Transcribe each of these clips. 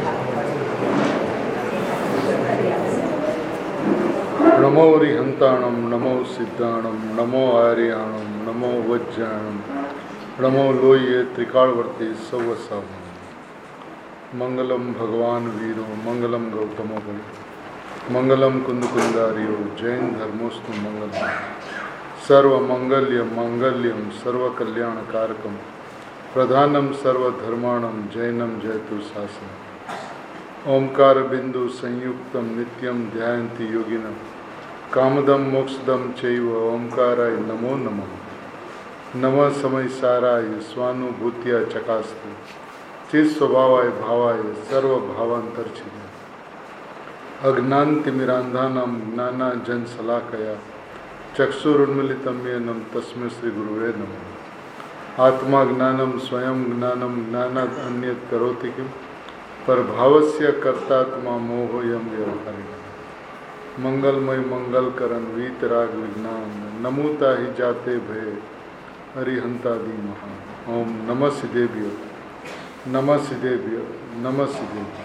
नमो रिहंताणम, नमो सिद्धाणम, नमो आर्याणम, नमो वज्राणम, नमो लोये त्रिकालवर्ती सवसाम। मंगलम भगवान वीरो, मंगलम गौतमो बलि, मंगलम कुंदकुंदारियो, जैन धर्मोस्तु मंगलम। सर्वमंगल्यम मंगल्यम सर्वकल्याणकारकम, प्रधानम सर्वधर्माणम, जैनम जयतु शासनम। ओंकार बिंदु संयुक्तम नित्यम ध्यायन्ति योगिनः, कामदम मोक्षदम चैव ओंकाराय नमो नमः। नमः समय साराय स्वानुभूत्या चकास्ते, चित स्वभावाय भावाय सर्वभावांतरचिते। अज्ञानतिमिरान्धानां ज्ञानांजन शलाकया चक्षुरुन्मीलितं येन तस्मै श्री गुरुवे नमः। आत्मा ज्ञानम स्वयं ज्ञानम ज्ञानात् अन्यत् करोति किम, परभावस्य कर्तात्मा मोहोयं व्यवहारिणः। मंगलमय मंगलकरण वीतराग विज्ञान, नमूता ही जाते भय अरिहंतादि महान। ओम नमः सिद्धेभ्यो, नमः सिद्धेभ्यो, नमः सिद्धेभ्यो।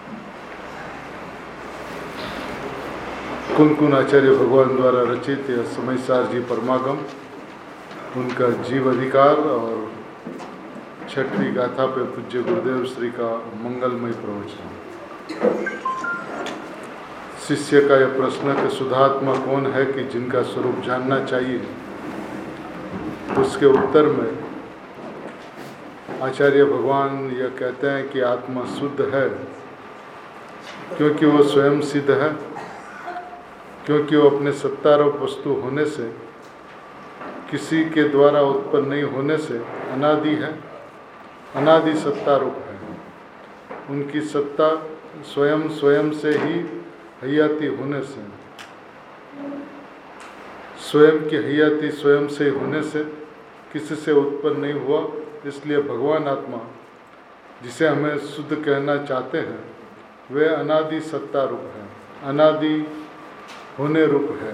कुन आचार्य भगवान द्वारा रचित यह समयसार जी परमागम, उनका जीव अधिकार और छठवीं गाथा पे पूज्य गुरुदेव श्री का मंगलमय प्रवचन। शिष्य का यह प्रश्न कि शुद्धात्मा कौन है कि जिनका स्वरूप जानना चाहिए, उसके उत्तर में आचार्य भगवान यह कहते हैं कि आत्मा शुद्ध है क्योंकि वो स्वयं सिद्ध है, क्योंकि वो अपने सत्तारूप वस्तु होने से, किसी के द्वारा उत्पन्न नहीं होने से अनादि है, अनादि सत्तारूप है। उनकी सत्ता स्वयं स्वयं से ही हयाती होने से, स्वयं की हयाती स्वयं से होने से किसी से उत्पन्न नहीं हुआ। इसलिए भगवान आत्मा, जिसे हमें शुद्ध कहना चाहते हैं, वे अनादि सत्ता रूप है, अनादि होने रूप है।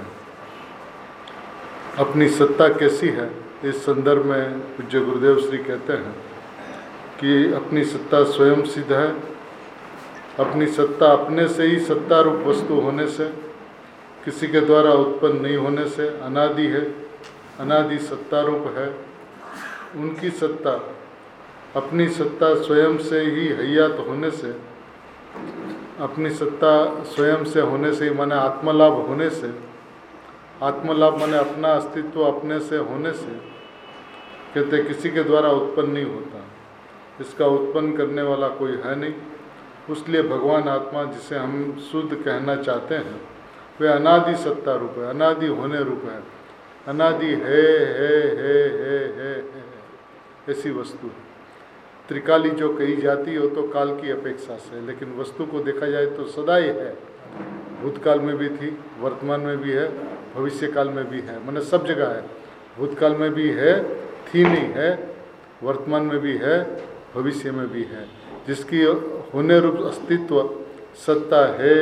अपनी सत्ता कैसी है, इस संदर्भ में पूज्य गुरुदेव श्री कहते हैं कि अपनी सत्ता स्वयं सिद्ध है। अपनी सत्ता अपने से ही सत्ता रूप वस्तु होने से, किसी के द्वारा उत्पन्न नहीं होने से अनादि है, अनादि सत्ता रूप है। उनकी सत्ता, अपनी सत्ता स्वयं से ही हयात होने से, अपनी सत्ता स्वयं से होने से माने आत्मलाभ होने से, आत्मलाभ माने अपना अस्तित्व अपने से होने से, कहते किसी के द्वारा उत्पन्न नहीं होता, इसका उत्पन्न करने वाला कोई है नहीं। इसलिए भगवान आत्मा, जिसे हम शुद्ध कहना चाहते हैं, वे अनादि सत्ता रूप है, अनादि होने रूप है, अनादि है ऐसी वस्तु है। त्रिकाली जो कही जाती हो तो काल की अपेक्षा से, लेकिन वस्तु को देखा जाए तो सदा ही है। भूतकाल में भी थी, वर्तमान में भी है, भविष्य काल में भी है, माने सब जगह है। भूतकाल में भी है, थी नहीं है, वर्तमान में भी है, भविष्य में भी है। जिसकी होने रूप अस्तित्व सत्ता है,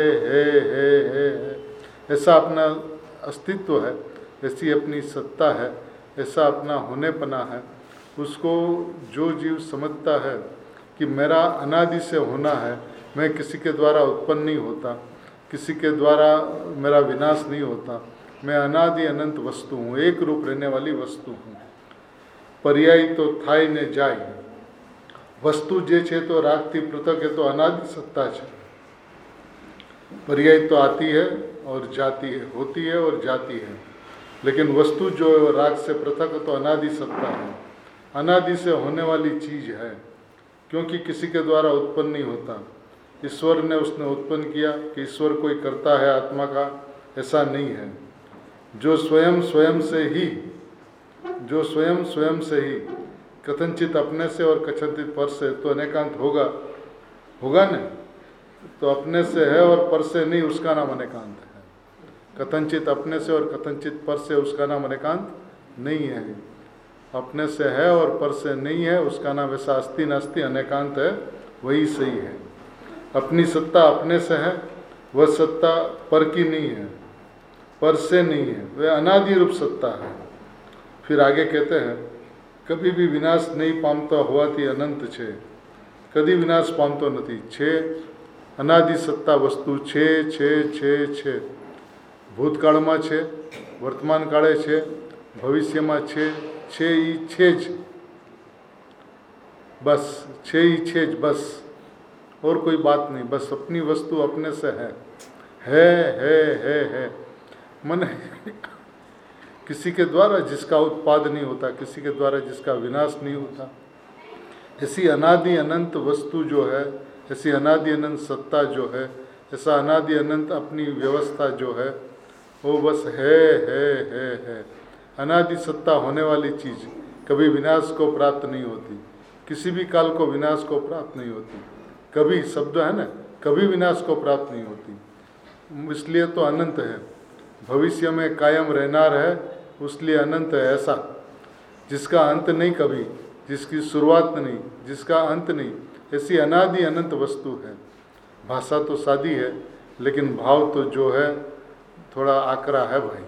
ऐसा अपना अस्तित्व है, ऐसी अपनी सत्ता है, ऐसा अपना होनेपना है। उसको जो जीव समझता है कि मेरा अनादि से होना है, मैं किसी के द्वारा उत्पन्न नहीं होता, किसी के द्वारा मेरा विनाश नहीं होता, मैं अनादि अनंत वस्तु हूँ, एक रूप रहने वाली वस्तु हूँ। पर्यायी तो थाई ने जाय, वस्तु जे छे तो रागती पृथक है, तो अनादि सत्ता है। पर्यायी तो आती है और जाती है, होती है और जाती है, लेकिन वस्तु जो राग से पृथक है तो अनादि सत्ता है, अनादि से होने वाली चीज है, क्योंकि किसी के द्वारा उत्पन्न नहीं होता। ईश्वर ने उसने उत्पन्न किया कि ईश्वर कोई करता है आत्मा का, ऐसा नहीं है। जो स्वयं स्वयं से ही, जो स्वयं स्वयं से ही, कथनचित अपने से और कथनचित पर से, तो अनेकांत होगा, होगा न? तो अपने से है और पर से नहीं, उसका नाम अनेकांत है। कथनचित अपने से और कथनचित पर से, उसका नाम अनेकांत नहीं है। अपने से है और पर से नहीं है, उसका नाम वैसा अस्ति नास्ति अनेकांत है, वही सही है। अपनी सत्ता अपने से है, वह सत्ता पर की नहीं है, पर से नहीं है, वह अनादि रूप सत्ता है। फिर आगे कहते हैं, कभी भी विनाश नहीं पामता होवाથી अनंत छे, कभी विनाश पामतो नहीं छे અનાદિ સત્તા વસ્તુ છે છે છે છે. ભૂતકાળમાં છે, વર્તમાન કાળે છે, ભવિષ્યમાં છે એ છે જ, बस छे ही छे बस, और कोई बात नहीं. बस अपनी वस्तु अपने से है. मन किसी के द्वारा जिसका उत्पाद नहीं होता, किसी के द्वारा जिसका विनाश नहीं होता, ऐसी अनादि अनंत वस्तु जो है, ऐसी अनादि अनंत सत्ता जो है, ऐसा अनादि अनंत अपनी व्यवस्था जो है, वो बस है. अनादि सत्ता होने वाली चीज़ कभी विनाश को प्राप्त नहीं होती, किसी भी काल को विनाश को प्राप्त नहीं होती. कभी शब्द है ना, कभी विनाश को प्राप्त नहीं होती, इसलिए तो अनंत है. भविष्य में कायम रहनार है, उसलिए अनंत है. ऐसा जिसका अंत नहीं कभी, जिसकी शुरुआत नहीं, जिसका अंत नहीं, ऐसी अनादि अनंत वस्तु है. भाषा तो सादी है, लेकिन भाव तो जो है थोड़ा आकरा है भाई.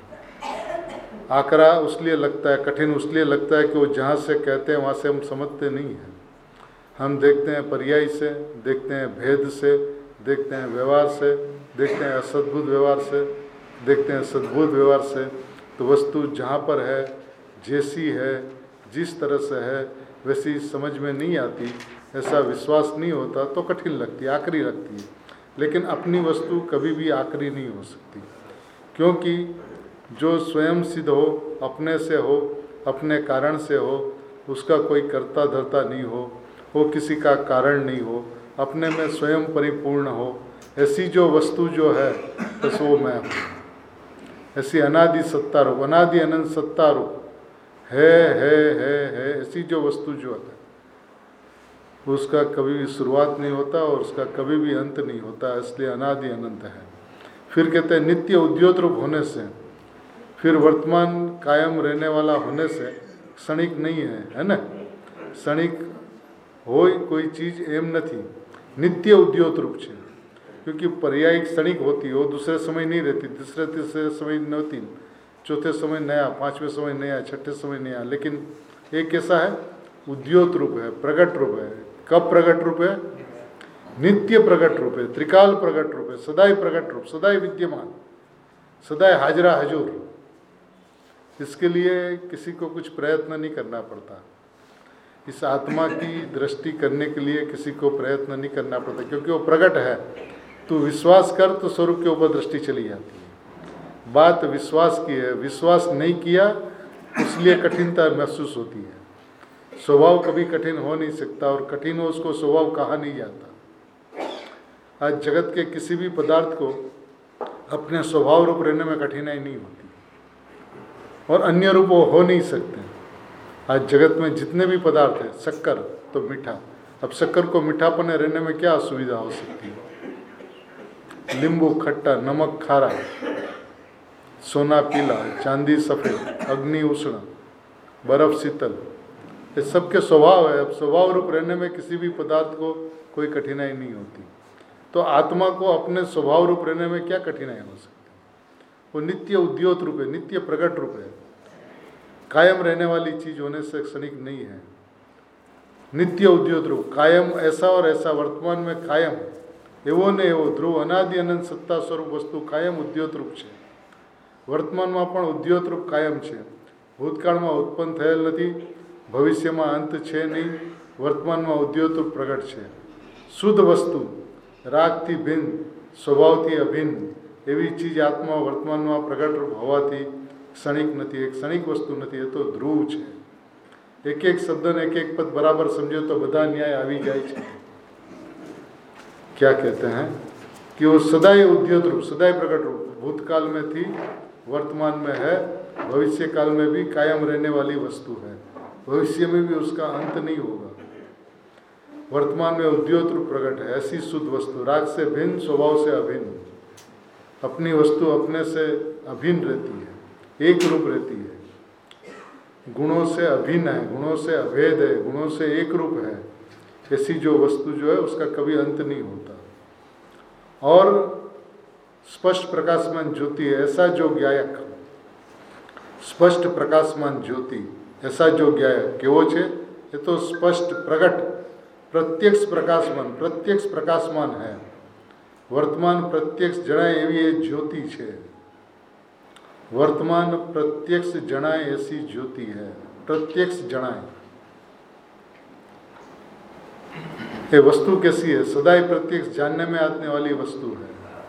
आकरा उसलिए लगता है, कठिन उसलिए लगता है कि वो जहाँ से कहते हैं वहाँ से हम समझते नहीं हैं. हम देखते हैं पर्याय से, देखते हैं भेद से, देखते हैं व्यवहार से, देखते हैं असद्भुत व्यवहार से, देखते हैं सद्भुत व्यवहार से. तो वस्तु जहाँ पर है, जैसी है, जिस तरह से है, वैसी समझ में नहीं आती, ऐसा विश्वास नहीं होता तो कठिन लगती है, आकरी लगती है. लेकिन अपनी वस्तु कभी भी आकरी नहीं हो सकती, क्योंकि जो स्वयं सिद्ध हो, अपने से हो, अपने कारण से हो, उसका कोई कर्ता धर्ता नहीं हो, वो किसी का कारण नहीं हो, अपने में स्वयं परिपूर्ण हो, ऐसी जो वस्तु जो है बस वो मैं हूँ. ऐसी अनादि सत्ता रूप, अनादि अनंत सत्ता रूप है, ऐसी जो वस्तु जो है उसका कभी भी शुरुआत नहीं होता और उसका कभी भी अंत नहीं होता, इसलिए अनादि अनंत है. फिर कहते हैं नित्य उद्योत रूप होने से, फिर वर्तमान कायम रहने वाला होने से क्षणिक नहीं है ना. क्षणिक हो कोई चीज़ एम नहीं, नित्य उद्योत रूप है. क्योंकि पर्यायिक क्षणिक होती है, वो दूसरे समय नहीं रहती, तीसरे समय नहीं होती, चौथे समय नया, पांचवें समय नया, छठे समय नया. लेकिन एक कैसा है, उद्योत रूप है, प्रकट रूप है. कब प्रकट रूप है? नित्य प्रकट रूप है, त्रिकाल प्रकट रूप है, सदाई प्रकट रूप, सदाई विद्यमान, सदाई हाजरा हजूर. इसके लिए किसी को कुछ प्रयत्न नहीं करना पड़ता. इस आत्मा की दृष्टि करने के लिए किसी को प्रयत्न नहीं करना पड़ता, क्योंकि वो प्रकट है. तू विश्वास कर तो स्वरूप के ऊपर दृष्टि चली जाती है. बात विश्वास की है, विश्वास नहीं किया इसलिए कठिनता महसूस होती है. स्वभाव कभी कठिन हो नहीं सकता, और कठिन हो उसको स्वभाव कहा नहीं जाता. आज जगत के किसी भी पदार्थ को अपने स्वभाव रूप रहने में कठिनाई नहीं होती, और अन्य रूप हो नहीं सकते. आज जगत में जितने भी पदार्थ हैं, शक्कर तो मीठा, अब शक्कर को मीठापन रहने में क्या असुविधा हो सकती है? नींबू खट्टा, नमक खारा, सोना पीला, चांदी सफ़ेद, अग्नि उष्ण, बर्फ शीतल, ये सबके स्वभाव है. अब स्वभाव रूप रहने में किसी भी पदार्थ को कोई कठिनाई नहीं होती. तो आत्मा को अपने स्वभाव रूप रहने में क्या कठिनाई हो सकती? वो नित्य उद्योत रूप है, नित्य प्रकट रूप है, कायम रहने वाली चीज होने से क्षणिक नहीं है. नित्य उद्योत रूप, कायम ऐसा और ऐसा, वर्तमान में कायम एवो ने एवो ध्रुव अनादि अनंत सत्ता स्वरूप वस्तु कायम उद्योत रूप છે. વર્તમાનમાં પણ ઉદ્યોત રૂપ કાયમ છે. ભૂતકાળમાં ઉત્પન્ન થયેલ નથી, ભવિષ્યમાં અંત છે નહીં, વર્તમાનમાં ઉદ્યોત રૂપ પ્રગટ છે. શુદ્ધ વસ્તુ, રાગથી ભિન્ન, સ્વભાવથી અભિન્ન એવી ચીજ આત્મા વર્તમાનમાં પ્રગટ રૂપ હોવાથી ક્ષણિક નથી, એક ક્ષણિક વસ્તુ નથી, એ તો ધ્રુવ છે. એક એક શબ્દને એક એક પદ બરાબર સમજો તો બધા ન્યાય આવી જાય છે. क्या कहते हैं कि वो सदाई उद्योत रूप, सदाई प्रकट रूप, भूतकाल में थी, वर्तमान में है, भविष्य काल में भी कायम रहने वाली वस्तु है, भविष्य में भी उसका अंत नहीं होगा. वर्तमान में उद्योत रूप प्रकट है, ऐसी शुद्ध वस्तु, राग से भिन्न, स्वभाव से अभिन्न. अपनी वस्तु अपने से अभिन्न रहती है, एक रूप रहती है, गुणों से अभिन्न है, गुणों से अभेद है, गुणों से एक रूप है. ऐसी जो वस्तु जो है उसका कभी अंत नहीं होता. और स्पष्ट प्रकाशमान ज्योति है, ऐसा जो ज्ञायक, स्पष्ट प्रकाशमान ज्योति, ऐसा जो ज्ञायक केवो छे, ये तो स्पष्ट प्रकट प्रत्यक्ष प्रकाशमान है. વર્તમાન પ્રત્યક્ષ જણાય એવી એ જ્યોતિ છે. વર્તમાન प्रत्यक्ष जनाए ऐसी ज्योति है. प्रत्यक्ष जनाए ये वस्तु कैसी है? सदाई प्रत्यक्ष जानने में आने वाली वस्तु है.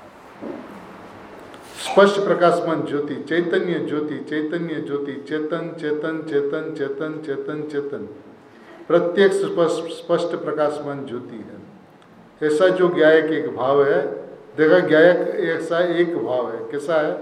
स्पष्ट प्रकाशमान ज्योति, चैतन्य ज्योति, चैतन्य ज्योति, चेतन चेतन चेतन चेतन चेतन चेतन, प्रत्यक्ष स्पष्ट प्रकाशमान ज्योति है. ऐसा जो ज्ञायक एक भाव है, देखा ज्ञायक ऐसा एक भाव है. कैसा है?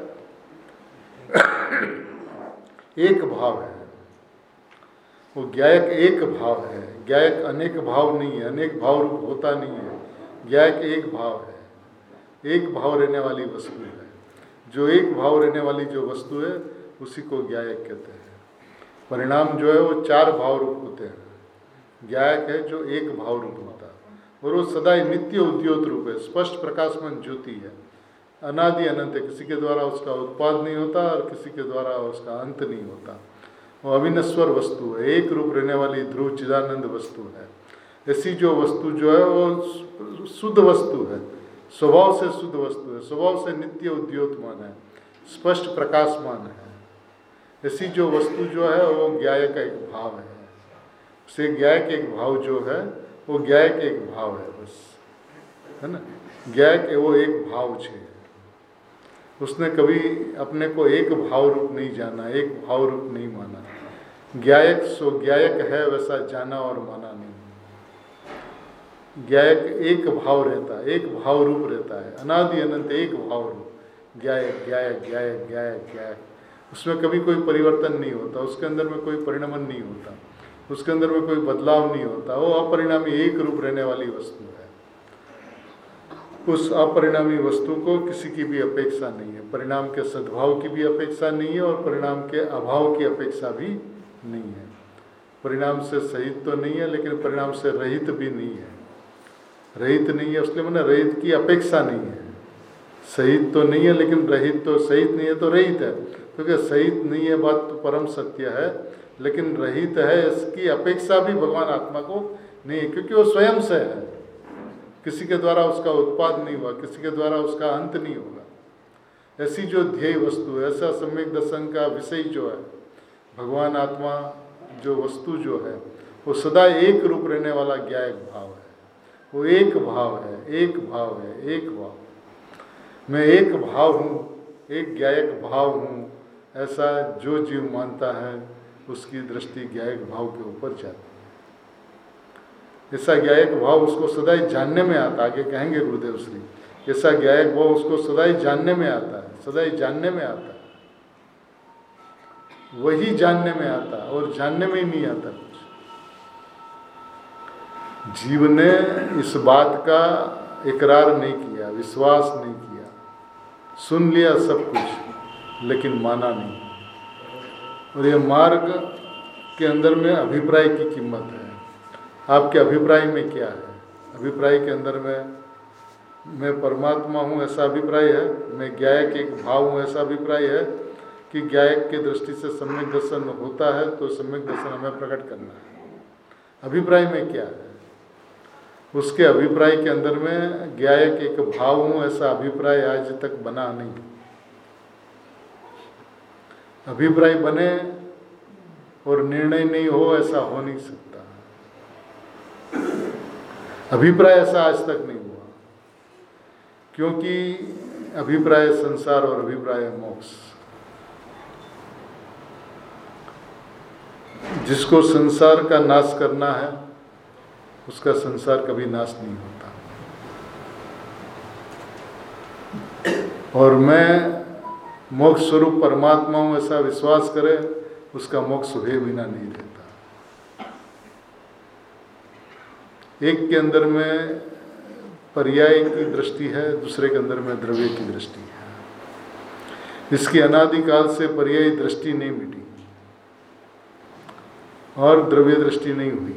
एक भाव है वो. ज्ञायक एक भाव है. ज्ञायक अनेक भाव नहीं है, अनेक भाव रूप होता नहीं है. ज्ञायक एक भाव है, एक भाव रहने वाली वस्तु है. जो एक भाव रहने वाली जो वस्तु है उसी को ज्ञायक कहते हैं. परिणाम जो है वो चार भाव रूप होते हैं. ज्ञायक है जो एक भाव रूप होता है और वो सदा नित्य उद्योत रूप है. स्पष्ट प्रकाशमान ज्योति है, अनादि अनंत है. किसी के द्वारा उसका उत्पाद नहीं होता और किसी के द्वारा उसका अंत नहीं होता. वो अविनश्वर वस्तु है, एक रूप रहने वाली ध्रुव चिदानंद वस्तु है. ऐसी जो वस्तु जो है वो शुद्ध वस्तु है, स्वभाव से शुद्ध वस्तु है, स्वभाव से नित्य उद्योतमान है, स्पष्ट प्रकाशमान है. ऐसी जो वस्तु जो है वो ज्ञायक का एक भाव है. से ज्ञायक एक भाव जो है वो ज्ञायक एक भाव है, बस है ना. ज्ञायक वो एक भाव है. उसने कभी अपने को एक भाव रूप नहीं जाना, एक भाव रूप नहीं माना. ज्ञायक सो ज्ञायक है, वैसा जाना और माना नहीं. ज्ञायक एक भाव रहता है, एक भाव रूप रहता है, अनादि अनंत एक भाव रूप. ज्ञायक ज्ञायक ज्ञायक ज्ञायक ज्ञायक, उसमें कभी कोई परिवर्तन नहीं होता, उसके अंदर में कोई परिणमन नहीं होता, उसके अंदर में कोई बदलाव नहीं होता. वो अपरिणामी एक रूप रहने वाली वस्तु है. उस अपरिणामी वस्तु को किसी की भी अपेक्षा नहीं है. परिणाम के सद्भाव की भी अपेक्षा नहीं है और परिणाम के अभाव की अपेक्षा भी नहीं है. परिणाम से सहित तो नहीं है लेकिन परिणाम से रहित भी नहीं है. रहित नहीं है इसलिए मैंने रहित की अपेक्षा नहीं है. सहित तो नहीं है लेकिन रहित तो, सहित नहीं है तो रहित है. क्योंकि सहित नहीं है बात तो परम सत्य है, लेकिन रहित है इसकी अपेक्षा भी भगवान आत्मा को नहीं है, क्योंकि वो स्वयं से है. किसी के द्वारा उसका उत्पाद नहीं हुआ, किसी के द्वारा उसका अंत नहीं होगा. ऐसी जो ध्येय वस्तु है, ऐसा सम्यक दर्शन का विषय जो है भगवान आत्मा, जो वस्तु जो है वो सदा एक रूप रहने वाला ज्ञायक भाव है. वो एक भाव है, एक भाव है, एक भाव. मैं एक भाव हूँ, एक ज्ञायक भाव हूँ, ऐसा जो जीव मानता है उसकी दृष्टि ज्ञायक भाव के ऊपर जाती है. ऐसा ज्ञायक भाव उसको सदा जानने में आता. आगे कहेंगे गुरुदेव श्री, ऐसा ज्ञायक भाव उसको सदा जानने में आता है, सदा जानने में आता है. वही जानने में आता है और जानने में ही नहीं आता कुछ. जीव ने इस बात का इकरार नहीं किया, विश्वास नहीं किया, सुन लिया सब कुछ लेकिन माना नहीं. और ये मार्ग के अंदर में अभिप्राय की कीमत है. आपके अभिप्राय में क्या है? अभिप्राय के अंदर में मैं परमात्मा हूँ ऐसा अभिप्राय है, मैं ज्ञायक एक भाव हूँ ऐसा अभिप्राय है, कि ज्ञायक की दृष्टि से सम्यक दर्शन होता है तो सम्यक दर्शन हमें प्रकट करना है. अभिप्राय में क्या है? उसके अभिप्राय के अंदर में ज्ञायक एक भाव हूँ ऐसा अभिप्राय आज तक बना नहीं. अभिप्राय बने और निर्णय नहीं हो ऐसा हो नहीं सकता. अभिप्राय ऐसा आज तक नहीं हुआ, क्योंकि अभिप्राय संसार और अभिप्राय मोक्ष. जिसको संसार का नाश करना है उसका संसार कभी नाश नहीं होता. और मैं मोक्ष स्वरूप परमात्मा हूँ ऐसा विश्वास करे उसका मोक्ष हुए बिना नहीं रहता. एक के अंदर में पर्याय की दृष्टि है, दूसरे के अंदर में द्रव्य की दृष्टि है. इसकी अनादिकाल से पर्यायी दृष्टि नहीं मिटी और द्रव्य दृष्टि नहीं हुई.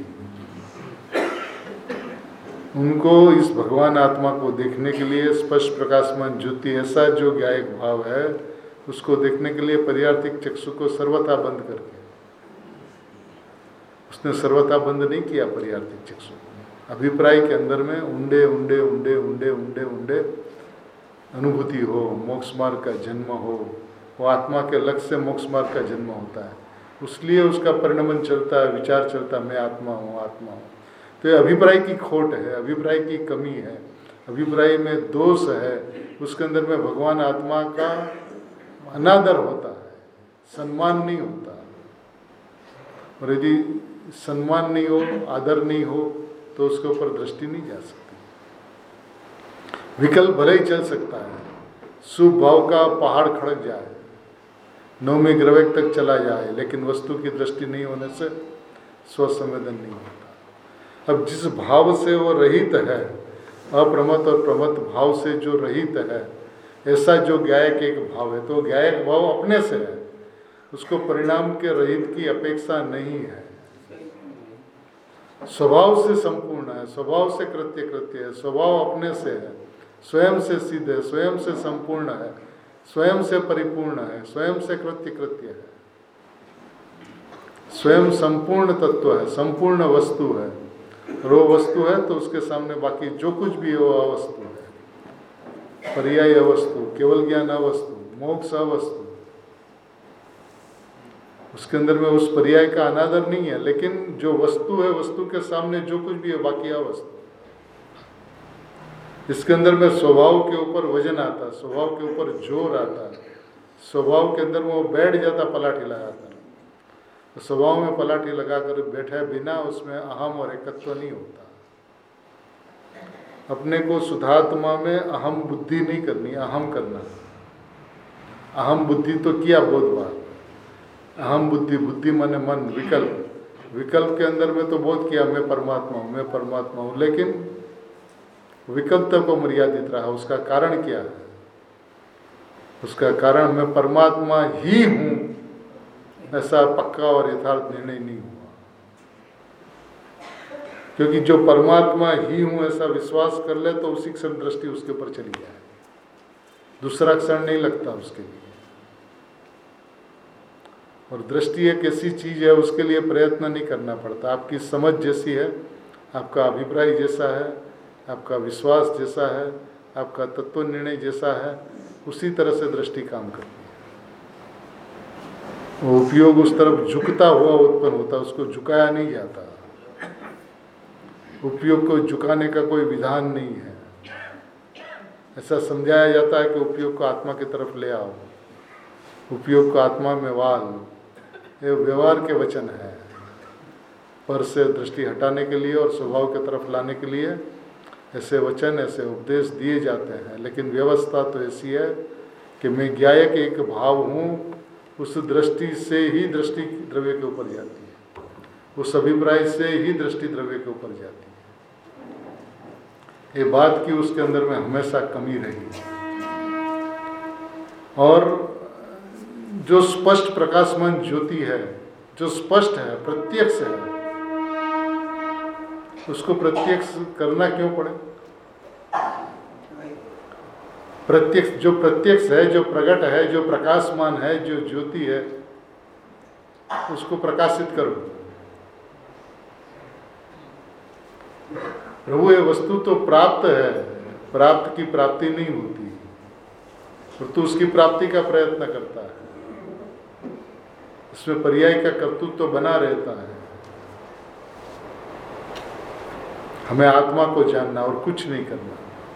उनको इस भगवान आत्मा को देखने के लिए स्पष्ट प्रकाशमान ज्योति ऐसा जो ज्ञायक भाव है उसको देखने के लिए पर्यार्थिक चक्षु को सर्वथा बंद करके, उसने सर्वथा बंद नहीं किया पर्यार्थिक चक्षु को, अभिप्राय के अंदर में उंडे उंडे उंडे उंडे उंडे उंडे अनुभूति हो, मोक्ष मार्ग का जन्म हो, वो आत्मा के लक्ष्य से मोक्ष मार्ग का जन्म होता है। उसलिए उसका परिणमन चलता है, विचार चलता है, मैं आत्मा हूँ, आत्मा हूँ। तो ये अभिप्राय की खोट है, अभिप्राय की कमी है, अभिप्राय में दोष है। उसके अंदर में भगवान आत्मा का अनादर होता है, सम्मान नहीं होता। और यदि सम्मान नहीं हो, आदर नहीं हो, तो उसके ऊपर दृष्टि नहीं जा सकती। विकल्प भले ही चल सकता है, शुभ भाव का पहाड़ खड़क जाए, नौवीं ग्रह तक चला जाए, लेकिन वस्तु की दृष्टि नहीं होने से स्वसंवेदन नहीं होता। अब जिस भाव से वो रहित है, अप्रमत्त और प्रमत्त भाव से जो रहित है, ऐसा जो ज्ञायक एक भाव है, तो ज्ञायक भाव अपने से है, उसको परिणाम के रहित की अपेक्षा नहीं है। स्वभाव से संपूर्ण है, स्वभाव से कृत्य कृत्य है, स्वभाव अपने से है, स्वयं से सिद्ध है, स्वयं से संपूर्ण है, स्वयं से परिपूर्ण है, स्वयं से कृत्य कृत्य है, स्वयं संपूर्ण तत्व है, संपूर्ण वस्तु है। और वो वस्तु है तो उसके सामने बाकी जो कुछ भी है वो अवस्तु है, पर्याय अवस्तु, केवल ज्ञान अवस्तु, मोक्ष अवस्तु। उसके अंदर में उस पर्याय का अनादर नहीं है, लेकिन जो वस्तु है, वस्तु के सामने जो कुछ भी है बाकी अवस्तु। इसके अंदर में स्वभाव के ऊपर वजन आता है, स्वभाव के ऊपर जोर आता है, स्वभाव के अंदर में वो बैठ जाता पलाठी लगाकर। तो स्वभाव में पलाठी लगाकर बैठे बिना उसमें अहम और एकत्व नहीं होता। अपने को शुद्धात्मा में अहम बुद्धि नहीं करनी, अहम करना। अहम बुद्धि तो किया बहुत बार, अहम बुद्धि, बुद्धि माने मन, विकल्प, विकल्प के अंदर में तो बहुत किया, मैं परमात्मा हूँ, मैं परमात्मा हूँ, लेकिन विकल्प को मर्यादित रहा। उसका कारण क्या है? उसका कारण मैं परमात्मा ही हूँ ऐसा पक्का और यथार्थ निर्णय नहीं हुआ। क्योंकि जो परमात्मा ही हूँ ऐसा विश्वास कर ले तो उसी क्षण दृष्टि उसके ऊपर चली जाए, दूसरा क्षण नहीं लगता उसके लिए। और दृष्टि एक ऐसी चीज है, उसके लिए प्रयत्न नहीं करना पड़ता। आपकी समझ जैसी है, आपका अभिप्राय जैसा है, आपका विश्वास जैसा है, आपका तत्व निर्णय जैसा है, उसी तरह से दृष्टि काम करती है। वो उपयोग उस तरफ झुकता हुआ उत्पन्न होता, उसको झुकाया नहीं जाता। उपयोग को झुकाने का कोई विधान नहीं है। ऐसा समझाया जाता है कि उपयोग को आत्मा की तरफ ले आओ, उपयोग को आत्मा में वाल, ये व्यवहार के वचन है। पर से दृष्टि हटाने के लिए और स्वभाव की तरफ लाने के लिए ऐसे वचन, ऐसे उपदेश दिए जाते हैं। लेकिन व्यवस्था तो ऐसी है कि मैं ज्ञायक एक भाव हूँ, उस दृष्टि से ही दृष्टि द्रव्य के ऊपर जाती है, उस अभिप्राय से ही दृष्टि द्रव्य के ऊपर जाती है। ये बात की उसके अंदर में हमेशा कमी रही। और जो स्पष्ट प्रकाशमान ज्योति है, जो स्पष्ट है, प्रत्यक्ष है, उसको प्रत्यक्ष करना क्यों पड़े? प्रत्यक्ष, जो प्रत्यक्ष है, जो प्रकट है, जो प्रकाशमान है, जो ज्योति है, उसको प्रकाशित करो। प्रभु ये वस्तु तो प्राप्त है, प्राप्त की प्राप्ति नहीं होती, और तू उसकी प्राप्ति का प्रयत्न करता है। इसमें पर्याय का कर्तृत्व तो बना रहता है। हमें आत्मा को जानना और कुछ नहीं करना।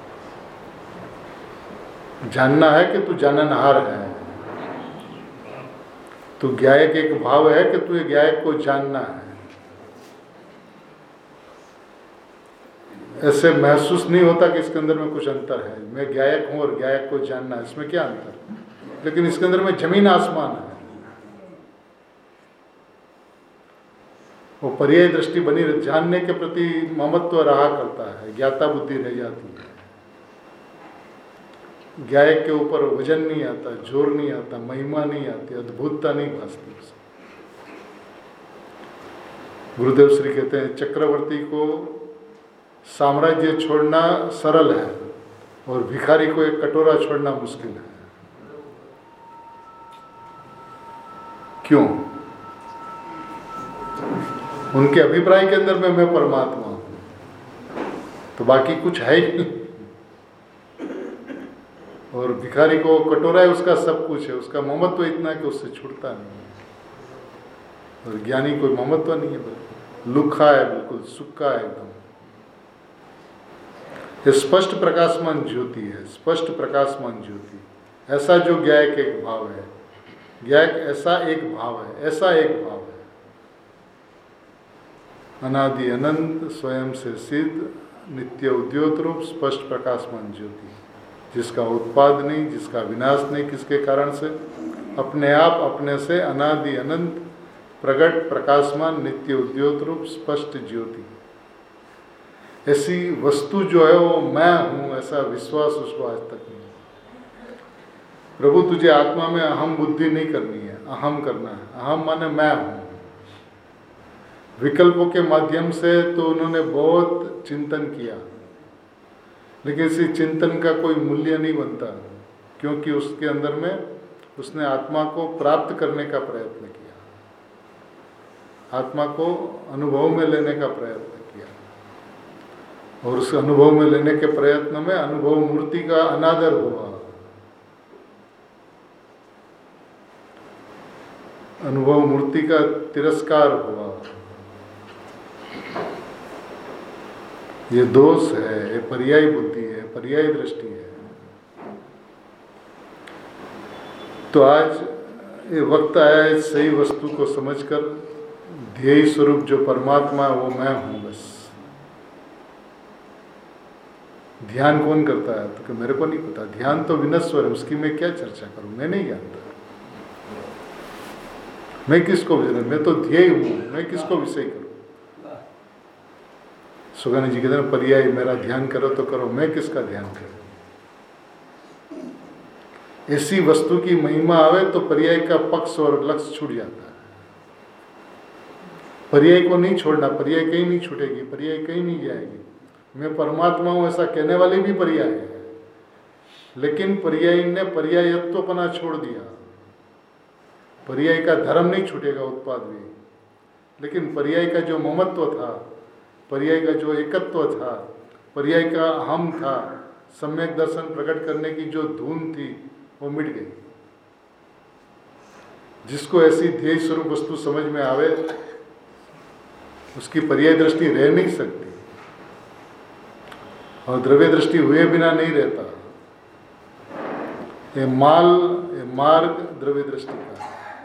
जानना है कि तू जाननहार है, तू ज्ञायक एक भाव है कि तू ज्ञायक को जानना है। ऐसे महसूस नहीं होता कि इसके अंदर में कुछ अंतर है, मैं ज्ञायक हूं और ज्ञायक को जानना है, इसमें क्या अंतर? लेकिन इसके अंदर में जमीन आसमान है। वो पर्याय दृष्टि बनी रहे, जानने के प्रति ममत्व रहा करता है, ज्ञाता बुद्धि रह जाती है। ज्ञायक के ऊपर वजन नहीं आता, जोर नहीं आता, महिमा नहीं आती, अद्भुतता नहीं भासती। गुरुदेव श्री कहते हैं चक्रवर्ती को साम्राज्य छोड़ना सरल है और भिखारी को एक कटोरा छोड़ना मुश्किल है। क्यों? उनके अभिप्राय के अंदर में मैं परमात्मा हूं, तो बाकी कुछ है ही नहीं। और भिखारी को कटोरा है, उसका सब कुछ है, उसका ममत्व इतना है कि उससे छूटता नहीं है। और ज्ञानी कोई ममत्व नहीं है, बिल्कुल लुखा है, बिल्कुल सूखा है एकदम। ये स्पष्ट प्रकाशमान ज्योति है, स्पष्ट प्रकाशमान ज्योति। ऐसा जो ज्ञायक एक भाव है, ज्ञायक ऐसा एक भाव है, ऐसा एक भाव है, अनादि अनंत स्वयं से सिद्ध नित्य उद्योत रूप स्पष्ट प्रकाशमान ज्योति, जिसका उत्पाद नहीं, जिसका विनाश नहीं, किसके कारण से, अपने आप अपने से अनादि अनंत प्रगट प्रकाशमान नित्य उद्योत रूप स्पष्ट ज्योति। ऐसी वस्तु जो है वो मैं हूं, ऐसा विश्वास उसको आज तक नहीं। प्रभु तुझे आत्मा में अहम बुद्धि नहीं करनी है, अहम करना है। अहम माने मैं हूं। विकल्पों के माध्यम से तो उन्होंने बहुत चिंतन किया, लेकिन इसी चिंतन का कोई मूल्य नहीं बनता, क्योंकि उसके अंदर में उसने आत्मा को प्राप्त करने का प्रयत्न किया, आत्मा को अनुभव में लेने का प्रयत्न किया, और उस अनुभव में लेने के प्रयत्न में अनुभव मूर्ति का अनादर हुआ, अनुभव मूर्ति का तिरस्कार हुआ। ये दोष है, ये पर्यायी बुद्धि है, पर्यायी दृष्टि है। तो आज ये वक्त आया है सही वस्तु को समझकर, ध्येय स्वरूप जो परमात्मा है वो मैं हूं बस। ध्यान कौन करता है? तो मेरे को नहीं पता। ध्यान तो विनस्वर है, उसकी मैं क्या चर्चा करूं, मैं नहीं जानता। मैं किसको विषय, मैं तो ध्येय हूं, मैं किसको विषय करूं? सुगानी जी कहते हैं पर्याय, मेरा ध्यान करो तो करो, मैं किसका ध्यान करूं? ऐसी वस्तु की महिमा आवे तो पर्याय का पक्ष और लक्ष्य छूट जाता है। पर्याय को नहीं छोड़ना, पर्याय कहीं नहीं छूटेगी, पर्याय कहीं नहीं जाएगी। मैं परमात्मा हूं ऐसा कहने वाले भी पर्याय है, लेकिन पर्याय ने पर्यायत्वपना छोड़ दिया। पर्याय का धर्म नहीं छूटेगा, उत्पाद भी, लेकिन पर्याय का जो ममत्व था, पर्याय का जो एकत्व था, पर्याय का अहम था, सम्यक दर्शन प्रकट करने की जो धुन थी वो मिट गई। जिसको ऐसी ध्येय स्वरूप वस्तु समझ में आवे उसकी पर्याय दृष्टि रह नहीं सकती, और द्रव्य दृष्टि हुए बिना नहीं रहता। ये मार्ग द्रव्य दृष्टि का।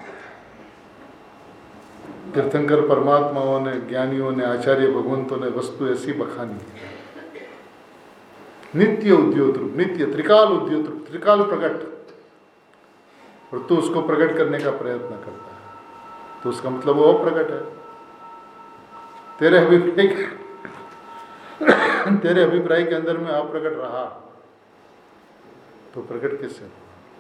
तीर्थंकर परमात्माओं ने, ज्ञानियों ने, आचार्य भगवंतों ने वस्तु ऐसी बखानी, नित्य उद्योत रूप, नित्य त्रिकाल उद्योत रूप, त्रिकाल प्रकट, और तू उसको प्रकट करने का प्रयत्न करता है तो उसका मतलब वो प्रकट है। तेरे अभिप्राय के अंदर में अप्रकट रहा तो प्रकट कैसे हो?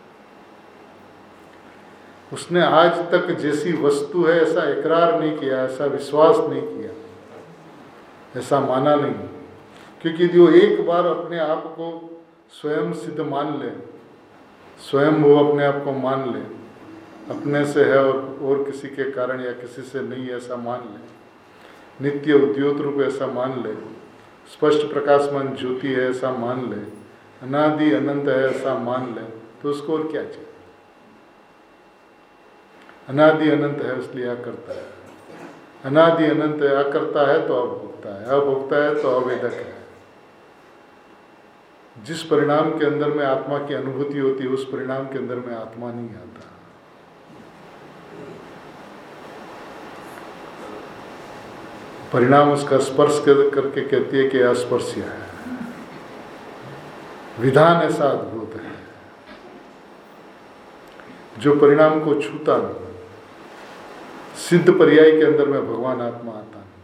उसने आज तक जैसी वस्तु है ऐसा इकरार नहीं किया, ऐसा विश्वास नहीं किया, ऐसा माना नहीं, क्योंकि जो एक बार अपने आप को स्वयं सिद्ध मान ले, स्वयं वो अपने आप को मान ले, अपने से है और किसी के कारण या किसी से नहीं ऐसा मान ले, नित्य उद्योत रूप ऐसा मान ले, स्पष्ट प्रकाशमान ज्योति है ऐसा मान ले, अनादि अनंत है ऐसा मान ले, तो उसको और क्या चाहिए? अनादि अनंत है इसलिए अकर्ता है, अनादि अनंत है, अकर्ता है तो अभोक्ता है, अभोक्ता है तो अवेदक है। जिस परिणाम के अंदर में आत्मा की अनुभूति होती है उस परिणाम के अंदर में आत्मा नहीं आता। परिणाम उसका स्पर्श करके कहती है कि अस्पर्श्य है। विधान ऐसा अद्भुत है जो परिणाम को छूता नहीं। सिद्ध पर्याय के अंदर में भगवान आत्मा आता नहीं,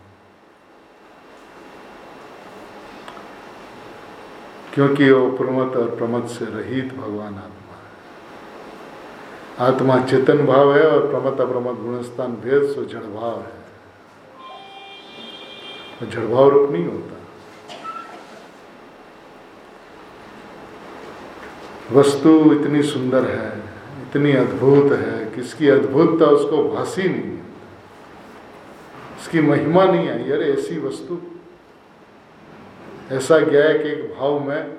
क्योंकि वो प्रमत्त और प्रमत्त से रहित भगवान आत्मा है। आत्मा चेतन भाव है और प्रमत्त अप्रमत्त गुणस्थान भेद सो जड़ भाव है। जड़ भाव रूप नहीं होता। वस्तु इतनी सुंदर है, इतनी अद्भुत है कि इसकी अद्भुतता उसको भासी नहीं है, इसकी महिमा नहीं आई। यार ऐसी वस्तु, ऐसा ज्ञाय के एक भाव में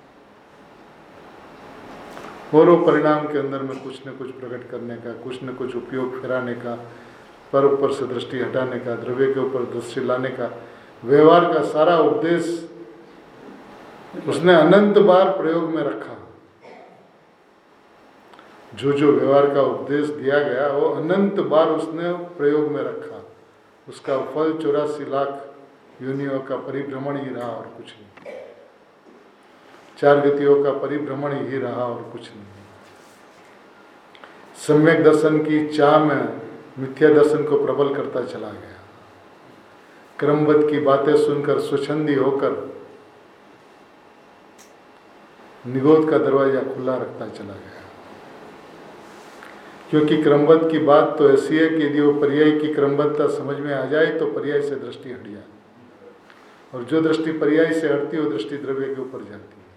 और वो परिणाम के अंदर में कुछ न कुछ प्रकट करने का, कुछ न कुछ उपयोग फिराने का, पर ऊपर से दृष्टि हटाने का, द्रव्य के ऊपर दृष्टि लाने का, व्यवहार का सारा उपदेश उसने अनंत बार प्रयोग में रखा। जो जो व्यवहार का उपदेश दिया गया वो अनंत बार उसने प्रयोग में रखा। उसका फल 84 लाख योनियों का परिभ्रमण ही रहा और कुछ नहीं। 4 गतियों का परिभ्रमण ही रहा और कुछ नहीं। सम्यक दर्शन की चाह में मिथ्या दर्शन को प्रबल करता चला गया। क्रमबद्ध की बातें सुनकर स्वच्छंदी होकर निगोद का दरवाजा खुला रखता चला गया। क्योंकि क्रमबद्ध की बात तो ऐसी है कि यदि वो पर्याय की क्रमबद्धता समझ में आ जाए तो पर्याय से दृष्टि हट जाए, और जो दृष्टि पर्याय से हटती है वो दृष्टि द्रव्य के ऊपर जाती है।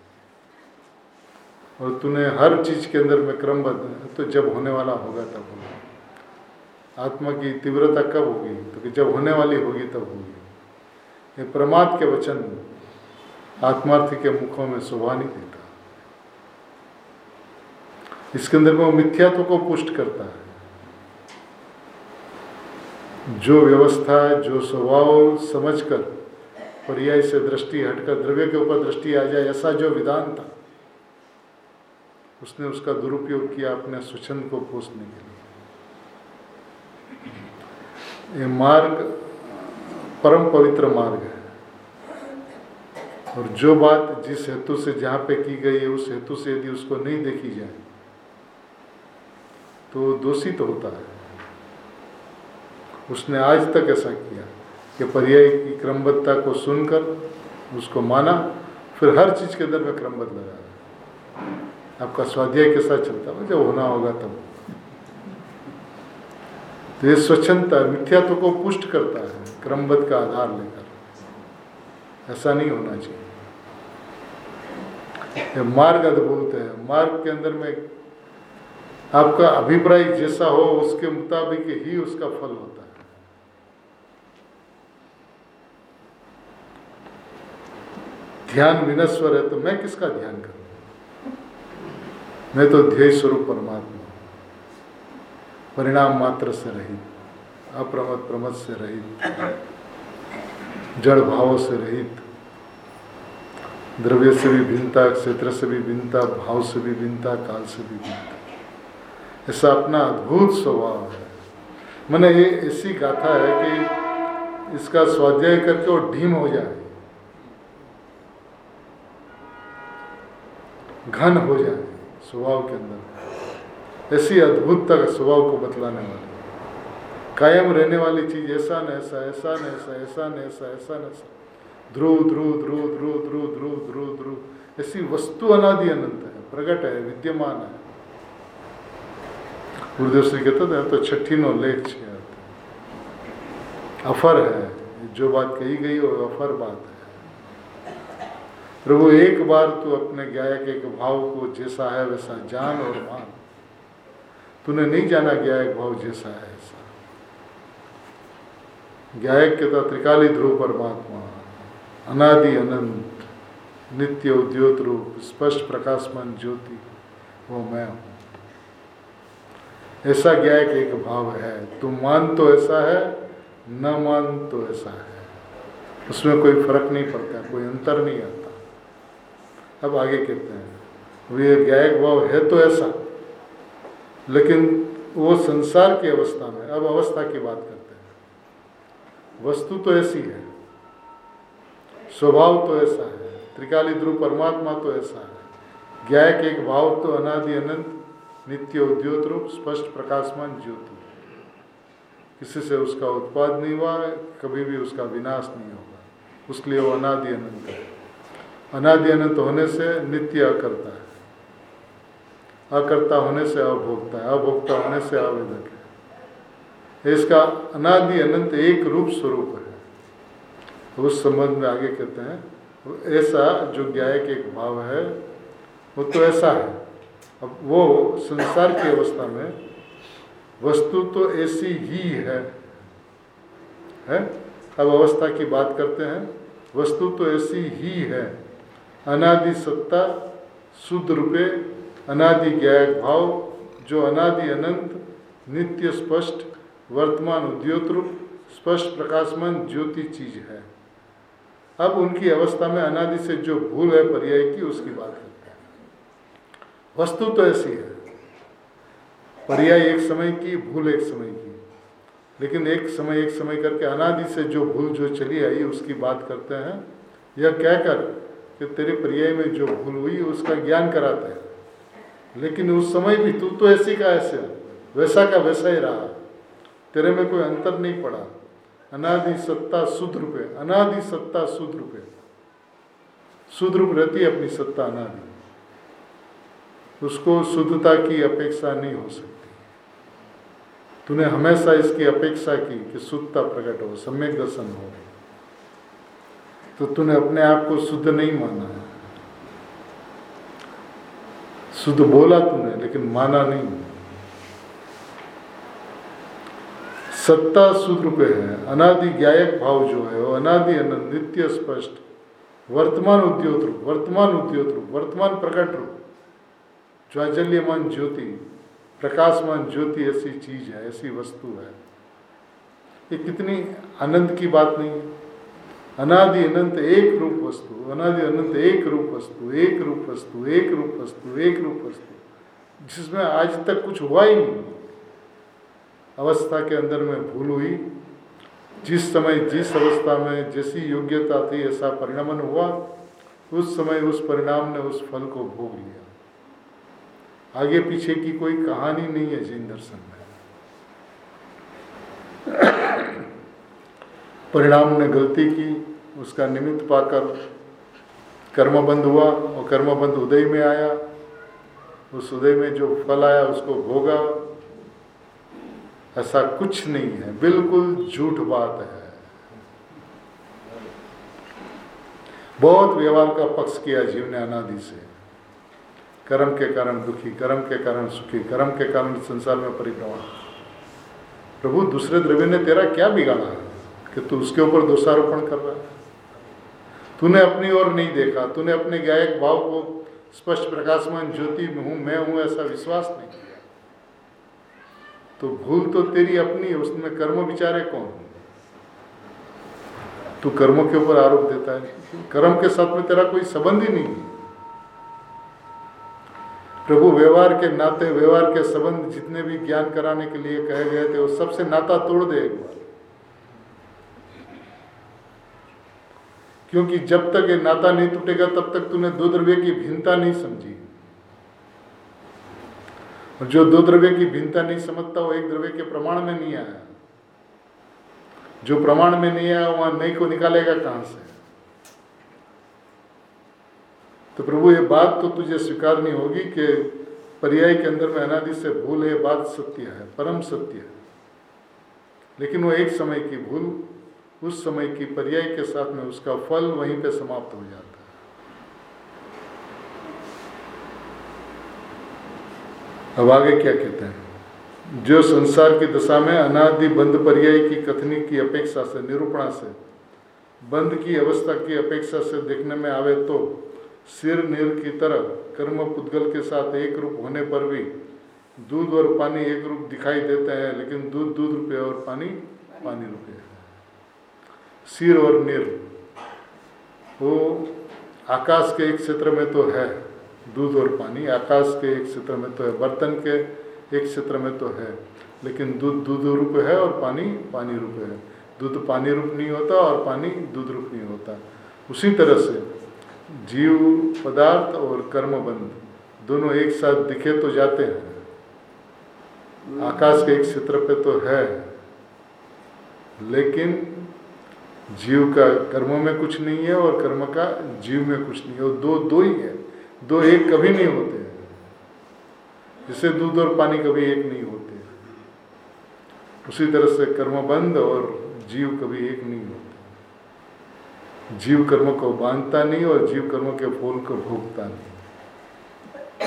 और तूने हर चीज के अंदर में क्रमबद्ध, तो जब होने वाला होगा तब होगा। आत्मा की तीव्रता कब होगी? तो कि जब होने वाली होगी तब होगी। ये प्रमाद के वचन आत्मार्थी के मुखों में शोभा नहीं देता। इसके अंदर में वो मिथ्यात्व को पुष्ट करता है। जो व्यवस्था, जो स्वभाव समझकर पर्याय से दृष्टि हटकर द्रव्य के ऊपर दृष्टि आ जाए, ऐसा जो विधान था, उसने उसका दुरुपयोग किया अपने स्वच्छंद को पोषने के लिए। ये मार्ग परम पवित्र मार्ग है, और जो बात जिस हेतु से जहाँ पे की गई है उस हेतु से यदि उसको नहीं देखी जाए तो दोषित तो होता है। उसने आज तक ऐसा किया कि पर्याय की क्रमबद्धता को सुनकर उसको माना, फिर हर चीज के अंदर में क्रमबद्ध लगा। आपका स्वाध्याय कैसा चलता है? जब होना होगा तब। तो ये स्वच्छंदता मिथ्यात्व को पुष्ट करता है क्रमबद्ध का आधार लेकर। ऐसा नहीं होना चाहिए। ये मार्ग अद्भुत है। मार्ग के अंदर में आपका अभिप्राय जैसा हो उसके मुताबिक ही उसका फल होता है। ध्यान विनश्वर है तो मैं किसका ध्यान करूं? मैं तो ध्येय स्वरूप परमात्मा, परिणाम मात्र से रहित, अप्रमद प्रमद से रहित, जड़ भावों से रहित, द्रव्य से भी भिन्नता, क्षेत्र से भी भिन्नता, भाव से भी भिन्नता, काल से भी भिन्नता। ऐसा अपना अद्भुत स्वभाव है। मैंने ये ऐसी गाथा है कि इसका स्वाध्याय करके वो ढीम हो जाए, घन हो जाए स्वभाव के अंदर। ऐसी अद्भुतता का स्वभाव को बतलाने वाली, कायम रहने वाली चीज, ऐसा न ऐसा, ऐसा न ऐसा, ऐसा न ऐसा, ऐसा न ऐसा, ध्रुव ध्रुव ध्रुव ध्रुव ध्रुव ध्रुव ध्रुव ध्रुव, ऐसी वस्तु अनादि अनंत है, प्रकट है, विद्यमान है। गुरुदेव श्री कहते थे तो 6 लेख छे अफर है। जो बात कही गई वो अफर बात है। प्रभु एक बार तू अपने गायक एक भाव को जैसा है वैसा जान और मान। तूने नहीं जाना गायक भाव जैसा है ऐसा। गायक के तो त्रिकाली ध्रुव परमात्मा, अनादि अनंत, नित्य उद्योत रूप, स्पष्ट प्रकाशमान ज्योति, वो मैं हूँ। ऐसा गायक एक भाव है। तू मान तो ऐसा है, न मान तो ऐसा है, उसमें कोई फर्क नहीं पड़ता, कोई अंतर नहीं आता। अब आगे कहते हैं वे गायक भाव है तो ऐसा, लेकिन वो संसार की अवस्था में, अब अवस्था की बात करते हैं। वस्तु तो ऐसी है, स्वभाव तो ऐसा है, त्रिकाली ध्रुव परमात्मा तो ऐसा है। गायक एक भाव तो अनादि अनंत, नित्य उद्योत रूप, स्पष्ट प्रकाशमान ज्योति। किसी से उसका उत्पाद नहीं हुआ, कभी भी उसका विनाश नहीं होगा, उसके लिए वो अनादि अनंत है। अनादि अनंत होने से नित्य अकर्ता है, अकर्ता होने से अभोक्ता है, अभोक्ता होने से आवेदक है। इसका अनादि अनंत एक रूप स्वरूप है। उस संबंध में आगे कहते हैं ऐसा जो गायक एक भाव है वो तो ऐसा है। अब वो संसार की अवस्था में वस्तु तो ऐसी ही है? अब अवस्था की बात करते हैं वस्तु तो ऐसी ही है, अनादि सत्ता, शुद्ध रूपे, अनादि ज्ञायक भाव, जो अनादि अनंत, नित्य स्पष्ट, वर्तमान उद्योत रूप, स्पष्ट प्रकाशमान ज्योति चीज है। अब उनकी अवस्था में अनादि से जो भूल है पर्याय की, उसकी बात करते हैं। वस्तु तो ऐसी है, पर्याय एक समय की, भूल एक समय की, लेकिन एक समय करके अनादि से जो भूल जो चली आई उसकी बात करते हैं। यह कहकर कि तेरे पर्याय में जो भूल हुई उसका ज्ञान कराते हैं, लेकिन उस समय भी तू तो ऐसी का ऐसे, वैसा का वैसा ही रहा, तेरे में कोई अंतर नहीं पड़ा। अनादि सत्ता शुद्ध रूपे, अनादि सत्ता शुद्ध रूपे, शुद्ध रूप रहती है अपनी सत्ता अनादि, उसको शुद्धता की अपेक्षा नहीं हो सकती। तूने हमेशा इसकी अपेक्षा की कि शुद्धता प्रकट हो, सम्यक दर्शन हो, तो तूने अपने आप को शुद्ध नहीं माना है। शुद्ध बोला तूने लेकिन माना नहीं। सत्ता शुद्ध रूपे है, अनादि ज्ञायक भाव जो है वो अनादि अनंत, नित्य स्पष्ट, वर्तमान उद्योत रूप, वर्तमान उद्योत रूप, वर्तमान प्रकट रूप, ज्वाजल्यमान ज्योति, प्रकाशमान ज्योति ऐसी चीज है, ऐसी वस्तु है। ये कितनी आनंद की बात नहीं है। अनादि अनंत एक रूप वस्तु, अनादि अनंत एक रूप वस्तु, एक रूप वस्तु, एक रूप वस्तु, एक रूप वस्तु, जिसमें आज तक कुछ हुआ ही नहीं। अवस्था के अंदर में भूल हुई, जिस समय जिस अवस्था में जैसी योग्यता थी ऐसा परिणामन हुआ, उस समय उस परिणाम ने उस फल को भोग लिया। आगे पीछे की कोई कहानी नहीं है जैन दर्शन में। परिणाम ने गलती की, उसका निमित्त पाकर कर्मबंध हुआ और कर्मबंध उदय में आया, उस उदय में जो फल आया उसको भोगा। ऐसा कुछ नहीं है, बिल्कुल झूठ बात है। बहुत व्यवहार का पक्ष किया जीव ने अनादि से। कर्म के कारण दुखी, कर्म के कारण सुखी, कर्म के कारण संसार में परिभ्रमण। प्रभु दूसरे द्रव्य ने तेरा क्या बिगाड़ा है कि तू उसके ऊपर दोषारोपण कर रहा है? तूने अपनी ओर नहीं देखा, तूने अपने गायक भाव को स्पष्ट प्रकाशमान ज्योति में हूं, मैं हूं ऐसा विश्वास नहीं किया। तो भूल तो तेरी अपनी है, उसमें कर्म विचारे कौन? तू कर्मों के ऊपर आरोप देता है, कर्म के साथ में तेरा कोई संबंध ही नहीं है। प्रभु व्यवहार के नाते, व्यवहार के संबंध जितने भी ज्ञान कराने के लिए कहे गए थे, वो सबसे नाता तोड़ दे एक बार। क्योंकि जब तक ये नाता नहीं टूटेगा तब तक तूने दो द्रव्य की भिन्नता नहीं समझी। और जो दो द्रव्य की भिन्नता नहीं समझता वो एक द्रव्य के प्रमाण में नहीं आया। जो प्रमाण में नहीं आया वहां नहीं को निकालेगा कहां से? तो प्रभु ये बात तो तुझे स्वीकारनी होगी कि पर्याय के अंदर में अनादि से भूल है, बात सत्य है, परम सत्य है। लेकिन वो एक समय की भूल, उस समय की पर्याय के साथ में उसका फल वहीं पे समाप्त हो जाता है। अब आगे क्या कहते हैं? जो संसार की दशा में अनादि बंध पर्याय की कथनी की अपेक्षा से, निरूपणा से, बंध की अवस्था की अपेक्षा से देखने में आवे तो सिर नीर की तरह कर्म पुद्गल के साथ एक रूप होने पर भी दूध और पानी एक रूप दिखाई देते हैं, लेकिन दूध दूध रूपे और पानी पानी रूपे है। सिर और नीर वो आकाश के एक क्षेत्र में तो है, दूध और पानी आकाश के एक क्षेत्र में तो है, बर्तन के एक क्षेत्र में तो है, लेकिन दूध दूध रूप है और पानी पानी रूप है। दूध पानी रूप नहीं होता और पानी दूध रूप नहीं होता। उसी तरह से जीव पदार्थ और कर्मबंध दोनों एक साथ दिखे तो जाते हैं। आकाश के एक क्षेत्र पे तो है, लेकिन जीव का कर्मों में कुछ नहीं है और कर्म का जीव में कुछ नहीं है। वो दो दो ही है, दो एक कभी नहीं होते हैं। जैसे दूध और पानी कभी एक नहीं होते, उसी तरह से कर्मबंध और जीव कभी एक नहीं होते। जीव कर्म को बांधता नहीं और जीव कर्म के फल को भोगता नहीं।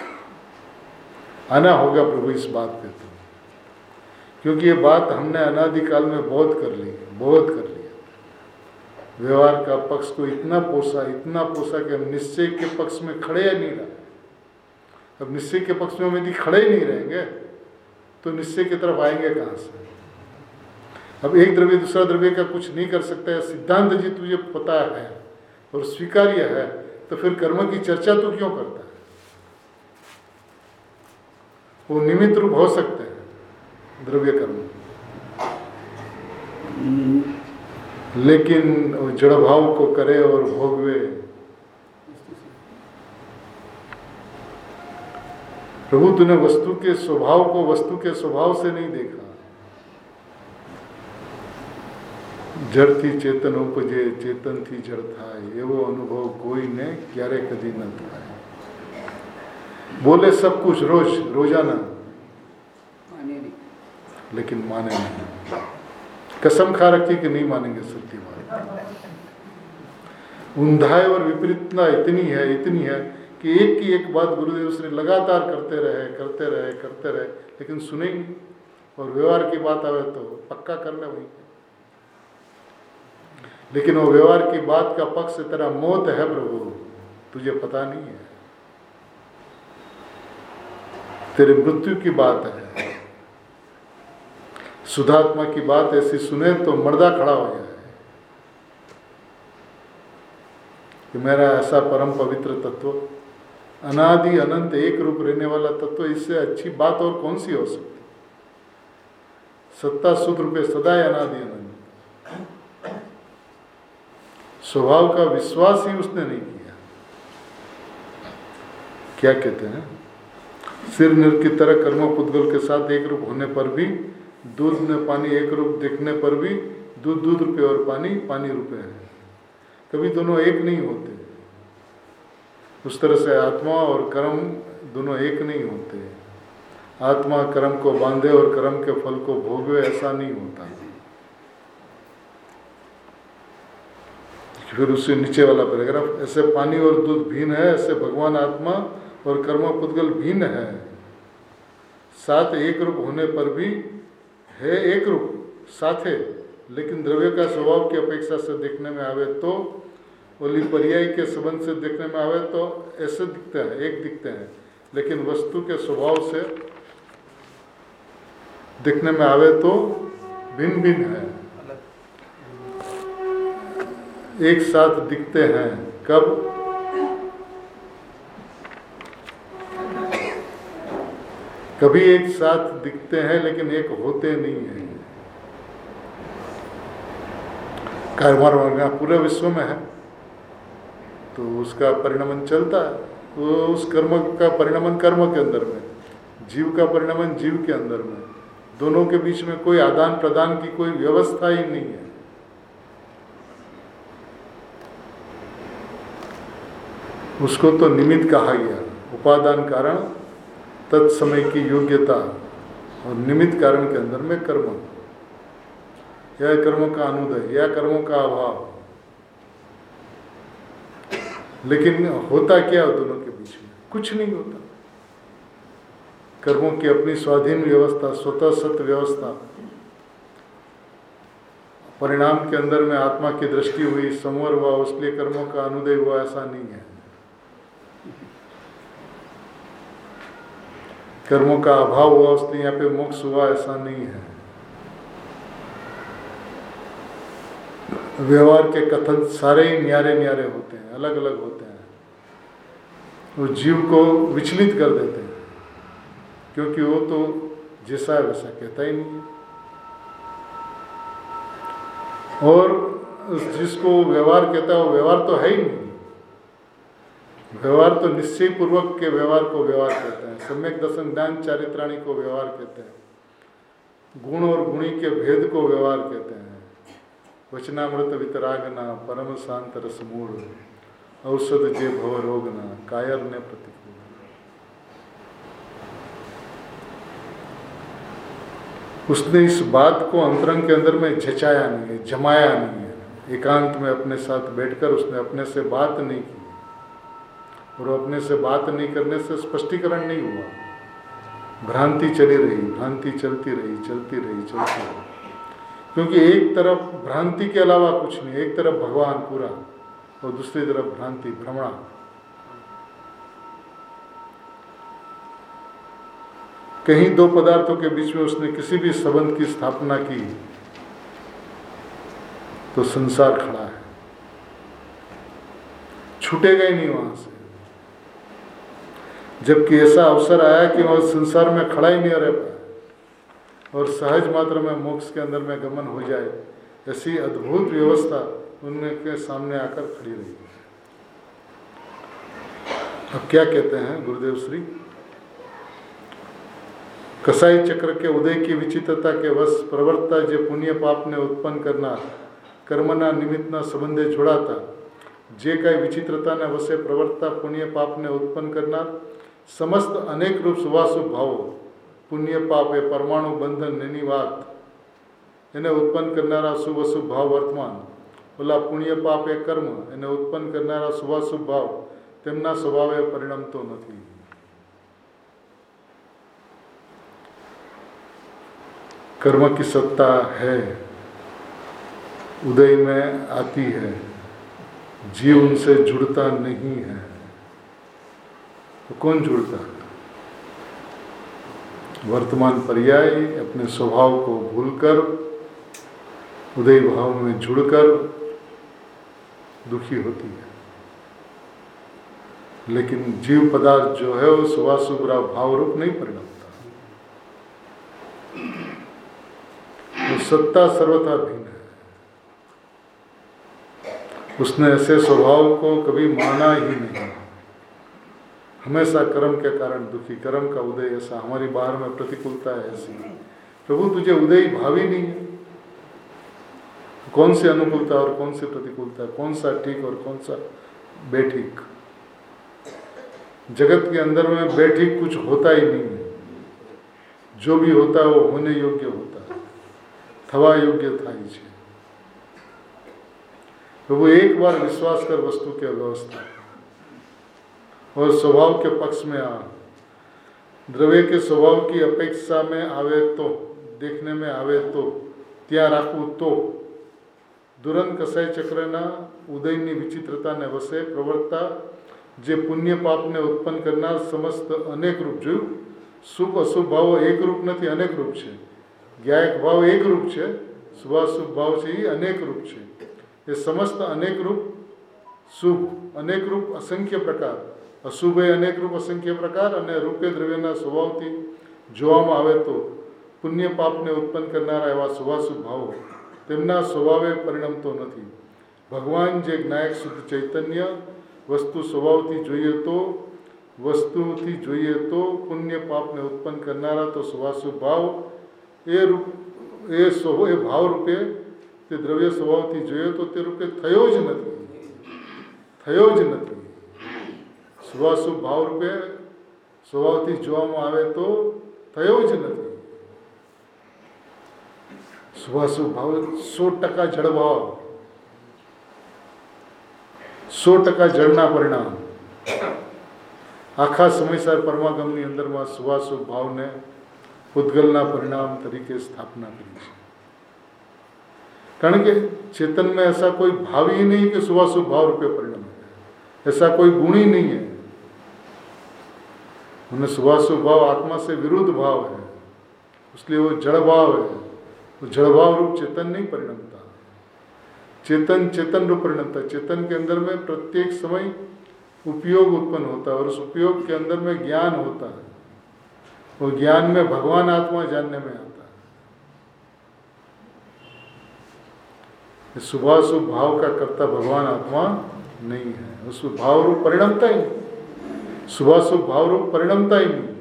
आना होगा प्रभु इस बात पे तो, क्योंकि ये बात हमने अनादिकाल में बहुत कर ली, बहुत कर लिया। व्यवहार का पक्ष को इतना पोसा कि हम निश्चय के पक्ष में खड़े या नहीं रहे। अब निश्चय के पक्ष में हम यदि खड़े ही नहीं रहेंगे तो निश्चय की तरफ आएंगे कहाँ से? अब एक द्रव्य दूसरा द्रव्य का कुछ नहीं कर सकता है, सिद्धांत जी तुझे पता है और स्वीकार्य है, तो फिर कर्म की चर्चा तू क्यों करता है? वो निमित्त रूप हो सकते हैं द्रव्य कर्म, लेकिन जड़ भाव को करे और भोगवे। प्रभु तूने वस्तु के स्वभाव को वस्तु के स्वभाव से नहीं देखा। जड़ थी चेतन उपजे, चेतन थी जड़ था, ये वो अनुभव कोई ने क्यारे कदी न था। बोले सब कुछ रोजाना, लेकिन माने नहीं। कसम खा रखी कि नहीं मानेंगे सत्य बात। उन्धाय और विपरीतता इतनी है कि एक की एक बात गुरुदेव श्री लगातार करते रहे, लेकिन सुने ही नहीं। और व्यवहार की बात आवे तो पक्का कर ले वही। लेकिन वो व्यवहार की बात का पक्ष तेरा मौत है प्रभु, तुझे पता नहीं है। तेरे मृत्यु की बात है। सुधात्मा की बात ऐसी सुने तो मर्दा खड़ा हो जाए कि मेरा ऐसा परम पवित्र तत्व, अनादि अनंत एक रूप रहने वाला तत्व, इससे अच्छी बात और कौन सी हो सकती? सत्ता सुध रूपे सदा अनादि अनंत। स्वभाव का विश्वास ही उसने नहीं किया। क्या कहते हैं? सिर निर की तरह कर्म पुद्गल के साथ एक रूप होने पर भी, दूध में पानी एक रूप देखने पर भी, दूध रुपये और पानी रुपये है। कभी दोनों एक नहीं होते। उस तरह से आत्मा और कर्म दोनों एक नहीं होते। आत्मा कर्म को बांधे और कर्म के फल को भोगे, ऐसा नहीं होता। फिर उससे नीचे वाला पैराग्राफ, ऐसे पानी और दूध भिन्न है, ऐसे भगवान आत्मा और कर्म पुद्गल भिन्न है। साथ एक रूप होने पर भी है एक रूप साथे, लेकिन द्रव्य का स्वभाव की अपेक्षा से देखने में आवे तो, बोली पर्याय के संबंध से देखने में आवे तो ऐसे दिखते हैं, एक दिखते हैं, लेकिन वस्तु के स्वभाव से देखने में आवे तो भिन्न भिन्न है, एक साथ दिखते हैं। कब? कभी एक साथ दिखते हैं लेकिन एक होते नहीं हैं। कर्म पूरे विश्व में है तो उसका परिणमन चलता है, तो उस कर्म का परिणमन कर्म के अंदर में, जीव का परिणमन जीव के अंदर में, दोनों के बीच में कोई आदान प्रदान की कोई व्यवस्था ही नहीं है। उसको तो निमित्त कहा गया। उपादान कारण, तत्समय की योग्यता और निमित्त कारण के अंदर में कर्म, या कर्मों का अनुदय या कर्मों का अभाव। लेकिन होता क्या दोनों के बीच में? कुछ नहीं होता। कर्मों की अपनी स्वाधीन व्यवस्था, स्वतः सत्य व्यवस्था, परिणाम के अंदर में आत्मा की दृष्टि हुई, संवर हुआ, उसलिए कर्मों का अनुदय हुआ, ऐसा नहीं है। कर्मों का अभाव हुआ उसलिए यहाँ पे मोक्ष हुआ, ऐसा नहीं है। व्यवहार के कथन सारे ही न्यारे न्यारे होते हैं, अलग अलग होते हैं। वो जीव को विचलित कर देते हैं, क्योंकि वो तो जैसा है वैसा कहता ही नहीं है। और जिसको व्यवहार कहता है वो व्यवहार तो है ही नहीं। व्यवहार तो निश्चय पूर्वक के व्यवहार को व्यवहार कहते हैं। सम्यक दर्शन ज्ञान चारित्राणी को व्यवहार कहते हैं। गुण और गुणी के भेद को व्यवहार कहते हैं। वचनामृत वितरागना, परम शांत रस मूढ़, औषध जे भव रोगना, कायर ने प्रतिकूल। उसने इस बात को अंतरंग के अंदर में झचाया नहीं है, जमाया नहीं है। एकांत में अपने साथ बैठकर उसने अपने से बात नहीं की, और अपने से बात नहीं करने से स्पष्टीकरण नहीं हुआ। भ्रांति चली रही, भ्रांति चलती रही। क्योंकि एक तरफ भ्रांति के अलावा कुछ नहीं, एक तरफ भगवान पूरा और दूसरी तरफ भ्रांति, भ्रमणा। कहीं दो पदार्थों के बीच में उसने किसी भी संबंध की स्थापना की तो संसार खड़ा है, छूटेगा ही नहीं वहां से। जबकि ऐसा अवसर आया कि वह संसार में खड़ा ही नहीं रह पाया और सहज मात्र में मोक्ष के अंदर में गमन हो जाए, ऐसी अद्भुत व्यवस्था उनके सामने आकर खड़ी रही। अब क्या कहते हैं गुरुदेव श्री, कसाई चक्र के उदय की विचित्रता के वश प्रवर्ता जे पुण्य पाप ने उत्पन्न करना कर्मना निमित्तना संबंधे जोड़ाता, जे कई विचित्रता ने वसे प्रवर्ता पुण्य पाप ने उत्पन्न करना समस्त अनेक रूप शुभाशुभ भाव पुण्य पाप ए परमाणु बंधन नेनी વાત એને ઉત્પન્ન કરનારા શુભ અશુભ ભાવ વર્તમાન, ઓલા પુણ્ય પાપ એ કર્મ એને ઉત્પન્ન કરનારા શુભાશુભ ભાવ તેમના સ્વભાવે પરિણમતો નથી। कर्म की सत्ता है, उदय में आती है, जीव उनसे जुड़ता नहीं है। तो कौन जुड़ता है? वर्तमान पर्याय अपने स्वभाव को भूलकर उदय भाव में जुड़कर दुखी होती है। लेकिन जीव पदार्थ जो है वो शुभाशुभ भाव रूप नहीं परिणमता। तो सत्ता सर्वथा भिन्न है। उसने ऐसे स्वभाव को कभी माना ही नहीं। हमेशा कर्म के कारण दुखी, कर्म का उदय ऐसा, हमारी बाहर में प्रतिकूलता है ऐसी। प्रभु तुझे उदय भाव ही नहीं है। कौन सी अनुकूलता और कौन सी प्रतिकूलता, कौन सा ठीक और कौन सा बेठीक। जगत के अंदर में बेठीक कुछ होता ही नहीं है। जो भी होता है वो होने योग्य होता है, थवा योग्य थाई छे। प्रभु एक बार विश्वास कर वस्तु के व्यवस्था और स्वभाव के पक्ष में आ, द्रव्य के स्वभाव की अपेक्षा में आवे तो, देखने में आवे तो, त्या राखू तो दुरंत कसाई चक्रना उदयनी विचित्रता ने वसे प्रवर्ता जे पुण्य पाप ने उत्पन्न करना समस्त अनेक रूप जो शुभ अशुभ भाव एक रूप नहीं, अनेक रूप है। ज्ञायक भाव एक रूप है, शुभाशुभ भाव से ही अनेक रूप है। ये समस्त अनेक रूप, शुभ अनेक रूप असंख्य प्रकार, अशुभ अनेक रूप असंख्य प्रकार અને રૂપે દ્રવ્યના સ્વભાવથી જોવામાં આવે તો પુણ્ય પાપને ઉત્પન્ન કરનારા એવા શુભાશુભ ભાવો તેમના સ્વભાવે પરિણમતો નથી। ભગવાન જે જ્ઞાયક શુદ્ધ ચૈતન્ય વસ્તુ સ્વભાવથી જોઈએ તો પુણ્ય પાપને ઉત્પન્ન કરનારા તો શુભાશુભ ભાવ એ ભાવ રૂપે તે દ્રવ્ય સ્વભાવથી જોઈએ તો તે રૂપે થયો જ નથી। शुभाशुभ भाव रूपे स्वभावથી જોવામાં આવે તો થયો જ નથી। શુભાશુभ ભાવ 100% જળભાવ, 100% જળના પરિણામ આખા સમયસર પરમાગમની અંદરમાં શુભાશુભ ભાવને પૂતગલના પરિણામ તરીકે સ્થાપના કરી છે। કારણ કે चेतन में ऐसा कोई भाव ही नहीं कि शुभाशुभ भाव रूपे परिणाम है। ऐसा कोई गुण ही नहीं है। उन्हें शुभाशुभ भाव आत्मा से विरुद्ध भाव है, इसलिए वो जड़ भाव है। वो जड़ भाव रूप चेतन नहीं परिणमता। चेतन चेतन रूप परिणमता। चेतन के अंदर में प्रत्येक समय उपयोग उत्पन्न होता है और उस उपयोग के अंदर में ज्ञान होता है। वो ज्ञान में भगवान आत्मा जानने में आता है। शुभाशुभ भाव का कर्ता भगवान आत्मा नहीं है। उस भाव रूप परिणमता ही नहीं, शुभाशुभ भाव रूप परिणमता ही नहीं।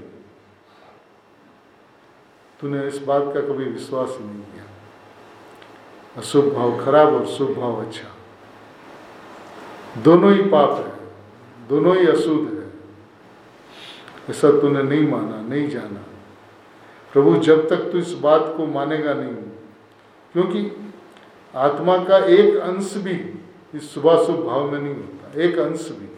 तूने इस बात का कभी विश्वास ही नहीं किया। अशुभ भाव खराब और शुभ भाव अच्छा, दोनों ही पाप है, दोनों ही अशुद्ध है। ऐसा तूने नहीं माना, नहीं जाना। प्रभु जब तक तू इस बात को मानेगा नहीं, क्योंकि आत्मा का एक अंश भी इस शुभाशुभ भाव में नहीं होता, एक अंश भी,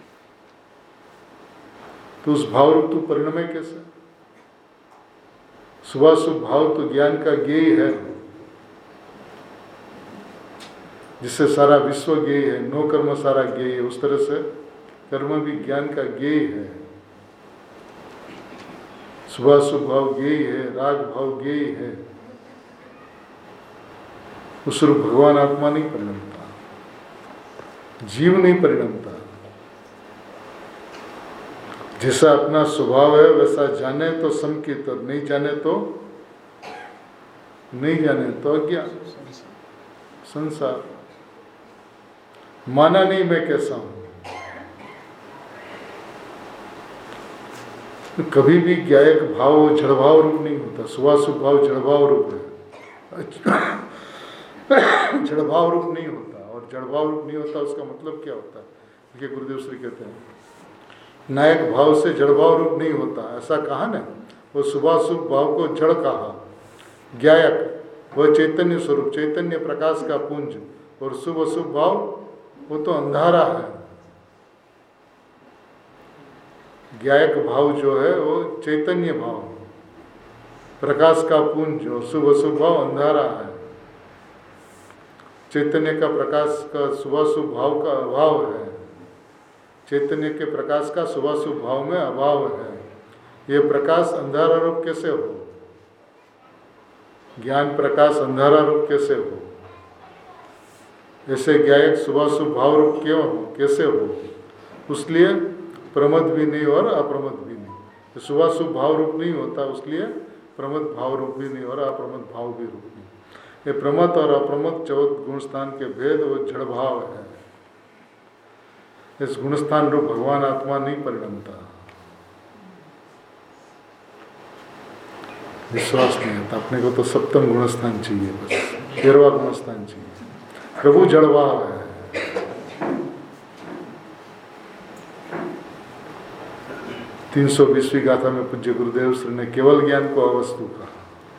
तो उस भाव रूप तू परिणमे कैसे? शुभाशुभ भाव तो ज्ञान का ज्ञेय है। जिससे सारा विश्व ज्ञेय है, नो कर्म सारा ज्ञेय है, उस तरह से कर्म भी ज्ञान का ज्ञेय है। शुभाशुभ भाव ज्ञेय है, राग भाव ज्ञेय है। उस रूप भगवान आत्मा नहीं परिणमता, जीव नहीं परिणमता। जैसा अपना स्वभाव है वैसा जाने तो समकित, और नहीं जाने तो अज्ञान, संसार। माना नहीं मैं कैसा हूं। कभी भी ज्ञायक भाव जड़भाव रूप नहीं होता। शुभाशुभ भाव जड़भाव रूप है, जड़भाव रूप नहीं होता। और जड़भाव रूप नहीं होता उसका मतलब क्या होता है? देखिए गुरुदेव श्री कहते हैं नायक भाव से जड़भाव रूप नहीं होता, ऐसा कहा ना। वो शुभाशुभ भाव को जड़ कहा। ज्ञायक वह चैतन्य स्वरूप, चैतन्य प्रकाश का पुंज, और शुभ अशुभ भाव वो तो अंधारा है। ज्ञायक भाव जो है वो चैतन्य भाव, प्रकाश का पुंज, और शुभ अशुभ भाव अंधारा है। चैतन्य का प्रकाश का शुभाशुभ भाव का अभाव है। चैतन्य के प्रकाश का शुभाशुभ भाव में अभाव है। ये प्रकाश अंधारा रूप कैसे हो? ज्ञान प्रकाश अंधारा रूप कैसे हो? ऐसे ज्ञायक शुभाशुभ भाव रूप क्यों हो, कैसे हो? उसलिए प्रमद भी नहीं और अप्रमद भी नहीं। शुभाशुभ भाव रूप नहीं होता, उसलिए प्रमद भाव रूप भी नहीं और अप्रमद भाव भी रूप नहीं। ये प्रमद और अप्रमद 14 गुणस्थान के भेद वो जड़ भाव है। इस गुणस्थान रूप भगवान आत्मा नहीं परिणमता। विश्वास नहीं आता अपने को, तो सप्तम गुणस्थान चाहिए, बस 13वां गुणस्थान चाहिए। प्रभु जड़भाव है। तीन 320वीं गाथा में पूज्य गुरुदेव श्री ने केवल ज्ञान को अवस्तु कहा।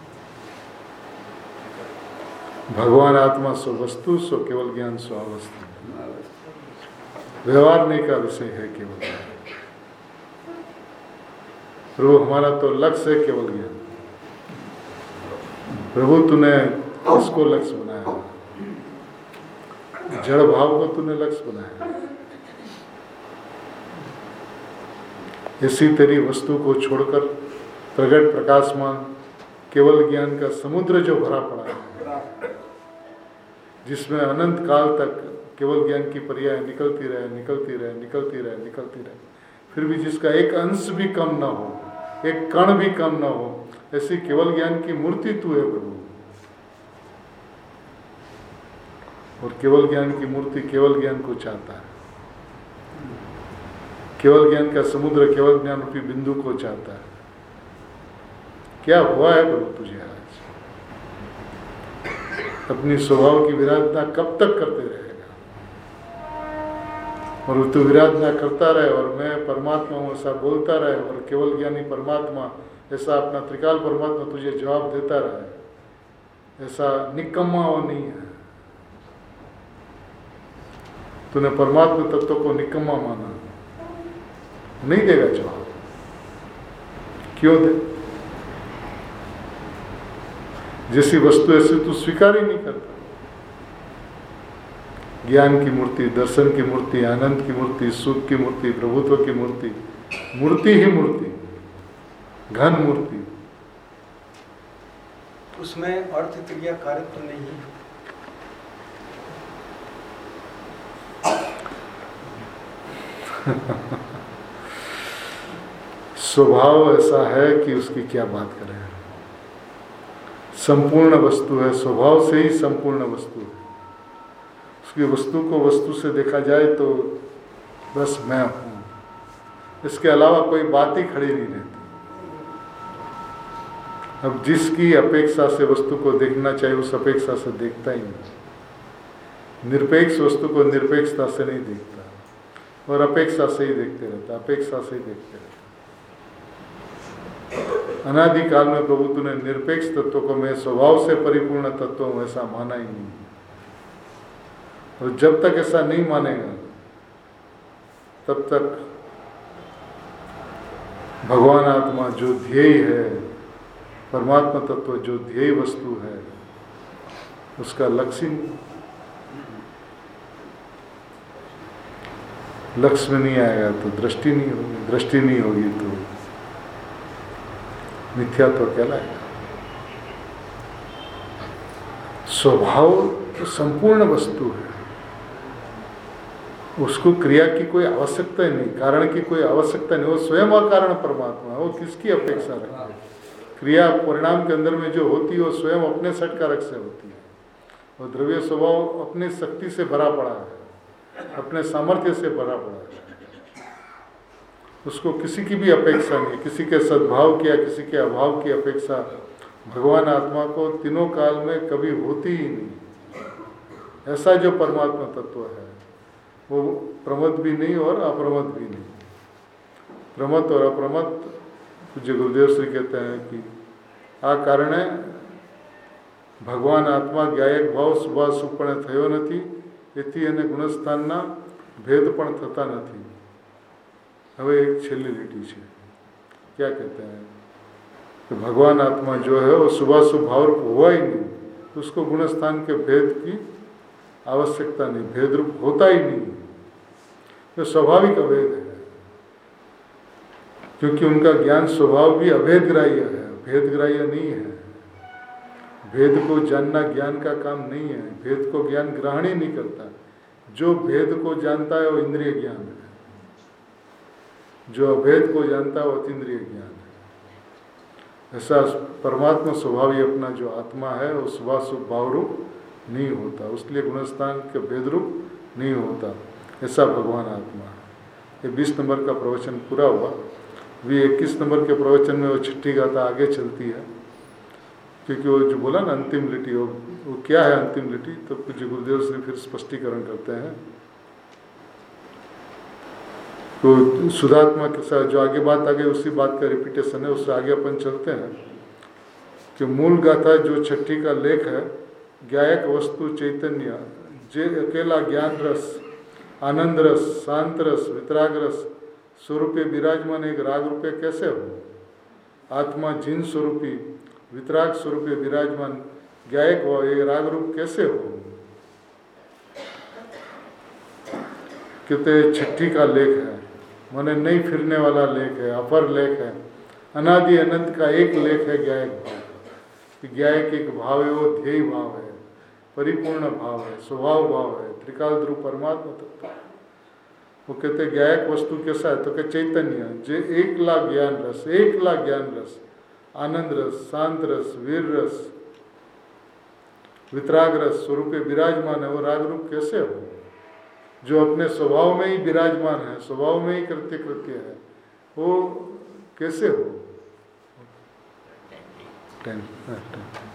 भगवान आत्मा सो वस्तु, सो केवल ज्ञान सो अवस्तु। व्यवहार नहीं का विषय है केवल ज्ञान। प्रभु हमारा तो लक्ष्य है केवल ज्ञान। प्रभु तूने इसको लक्ष्य बनाया, जड़ भाव को तूने लक्ष्य बनाया। इसी तेरी वस्तु को छोड़कर प्रगट प्रकाशमान केवल ज्ञान का समुद्र जो भरा पड़ा है, जिसमें अनंत काल तक केवल ज्ञान की पर्याय निकलती रहे, फिर भी जिसका एक अंश भी कम ना हो, एक कण भी कम ना हो, ऐसी केवल ज्ञान की मूर्ति तू है प्रभु। और केवल ज्ञान की मूर्ति केवल ज्ञान को चाहता है। केवल ज्ञान का समुद्र केवल ज्ञान रूपी बिंदु को चाहता है। क्या हुआ है प्रभु तुझे आज? अपनी स्वभाव की विराधना कब तक करते रहेगा? और तू विराधना करता रहे और मैं परमात्मा हूँ ऐसा बोलता रहे, और केवल ज्ञानी परमात्मा ऐसा अपना त्रिकाल परमात्मा तुझे जवाब देता रहे, ऐसा निकम्मा वो नहीं है। तूने परमात्मा तत्व को निकम्मा माना, नहीं देगा जवाब। क्यों दे? जैसी वस्तु ऐसी तू स्वीकार ही नहीं करता। ज्ञान की मूर्ति, दर्शन की मूर्ति, आनंद की मूर्ति, सुख की मूर्ति, प्रभुत्व की मूर्ति, मूर्ति ही मूर्ति, घन मूर्ति। उसमें अर्थ क्रिया कार्य तो नहीं है। स्वभाव ऐसा है कि उसकी क्या बात करें। संपूर्ण वस्तु है, स्वभाव से ही संपूर्ण वस्तु है। उसकी वस्तु को वस्तु से देखा जाए तो बस मैं हूँ, इसके अलावा कोई बात ही खड़ी नहीं रहती। अब जिसकी अपेक्षा से वस्तु को देखना चाहिए उस अपेक्षा से देखता ही नहीं। निरपेक्ष वस्तु को निरपेक्षता से नहीं देखता और अपेक्षा से ही देखते रहता, अपेक्षा से ही देखते रहता। अनादि काल में प्रभु तूने निरपेक्ष तत्व को मैं स्वभाव से परिपूर्ण तत्व हूं ऐसा माना ही नहीं। और जब तक ऐसा नहीं मानेगा तब तक भगवान आत्मा जो ध्येय है, परमात्मा तत्व जो ध्येय वस्तु है, उसका लक्ष्य नहीं। लक्ष्य में नहीं आएगा तो दृष्टि नहीं होगी, दृष्टि नहीं होगी तो मिथ्यात्व कहलाएगा। स्वभाव तो संपूर्ण वस्तु है, उसको क्रिया की कोई आवश्यकता ही नहीं, कारण की कोई आवश्यकता नहीं। वो स्वयं अकारण परमात्मा है, वो किसकी अपेक्षा रखता है? क्रिया परिणाम के अंदर में जो होती है वो स्वयं अपने सटकारक से होती है। और द्रव्य स्वभाव अपनी शक्ति से भरा पड़ा है, अपने सामर्थ्य से भरा पड़ा है, उसको किसी की भी अपेक्षा नहीं, किसी के सद्भाव की या किसी के अभाव की अपेक्षा भगवान आत्मा को तीनों काल में कभी होती ही नहीं। ऐसा जो परमात्मा तत्व है वो प्रमद भी नहीं और अप्रमद भी नहीं। प्रमद और अप्रमद पूज्य गुरुदेव श्री कहते हैं कि आ कारणे भगवान आत्मा ज्ञायक भाव शुभाशुभ पण थयो नथी, एथी एने गुणस्थानना भेद पण थता नथी। हवे एक छेल्ली लीटी छे, क्या कहते हैं कि भगवान आत्मा जो है वो शुभाशुभ भाव हुआ ही नहीं, उसको गुणस्थान के भेद की आवश्यकता नहीं, भेद रूप होता ही नहीं, तो स्वाभाविक अभेद है। क्योंकि उनका ज्ञान स्वभाव भी अभेदग्राह्य है, भेदग्राह्य नहीं है। भेद को जानना ज्ञान का काम नहीं है, भेद को ज्ञान ग्रहण ही नहीं करता। जो भेद को जानता है वो इंद्रिय ज्ञान है, जो अभेद को जानता है वो अतीन्द्रिय ज्ञान है। ऐसा परमात्मा स्वभाव ही अपना जो आत्मा है वो शुभाशुभ भाव रूप नहीं होता, उसलिए गुणस्थान के भेद रूप नहीं होता। ऐसा भगवान आत्मा है। ये 20 नंबर का प्रवचन पूरा हुआ। अभी 21 नंबर के प्रवचन में वो छठी गाथा आगे चलती है, क्योंकि वो जो बोला ना अंतिम लिटी, वो क्या है अंतिम लिटी, तो पूज्य गुरुदेव श्री फिर स्पष्टीकरण करते हैं। तो सुधात्मा के साथ जो आगे बात आ गई उसी बात का रिपीटेशन है, उससे आगे अपन चलते हैं कि मूल गाथा जो छठी का लेख है, ज्ञायक वस्तु चैतन्य जे अकेला ज्ञान रस, आनंद रस, शांत रस, वितराग रस स्वरूपे विराजमान एक राग रूपे कैसे हो? आत्मा जिन स्वरूपी वितराग स्वरूपे विराजमान ज्ञायक हो, एक राग रूप कैसे हो? कहते छठी का लेख है, माने नहीं फिरने वाला लेख है, अपर लेख है, अनादि अनंत का एक लेख है ज्ञायक भाव। ज्ञायक एक भाव है, वो ध्येय भाव है, परिपूर्ण भाव है, स्वभाव भाव है, त्रिकाल ध्रुव परमात्मा तत्व। वो कहते ज्ञायक वस्तु कैसा है, तो क्या चैतन्य जे 1 लाख ज्ञान रस, 1 लाख ज्ञान रस, आनंद रस, शांत रस, वीर रस, वितराग रस स्वरूपे विराजमान है। वो राग रूप कैसे हो? जो अपने स्वभाव में ही विराजमान है, स्वभाव में ही कृत्य है, वो कैसे हो?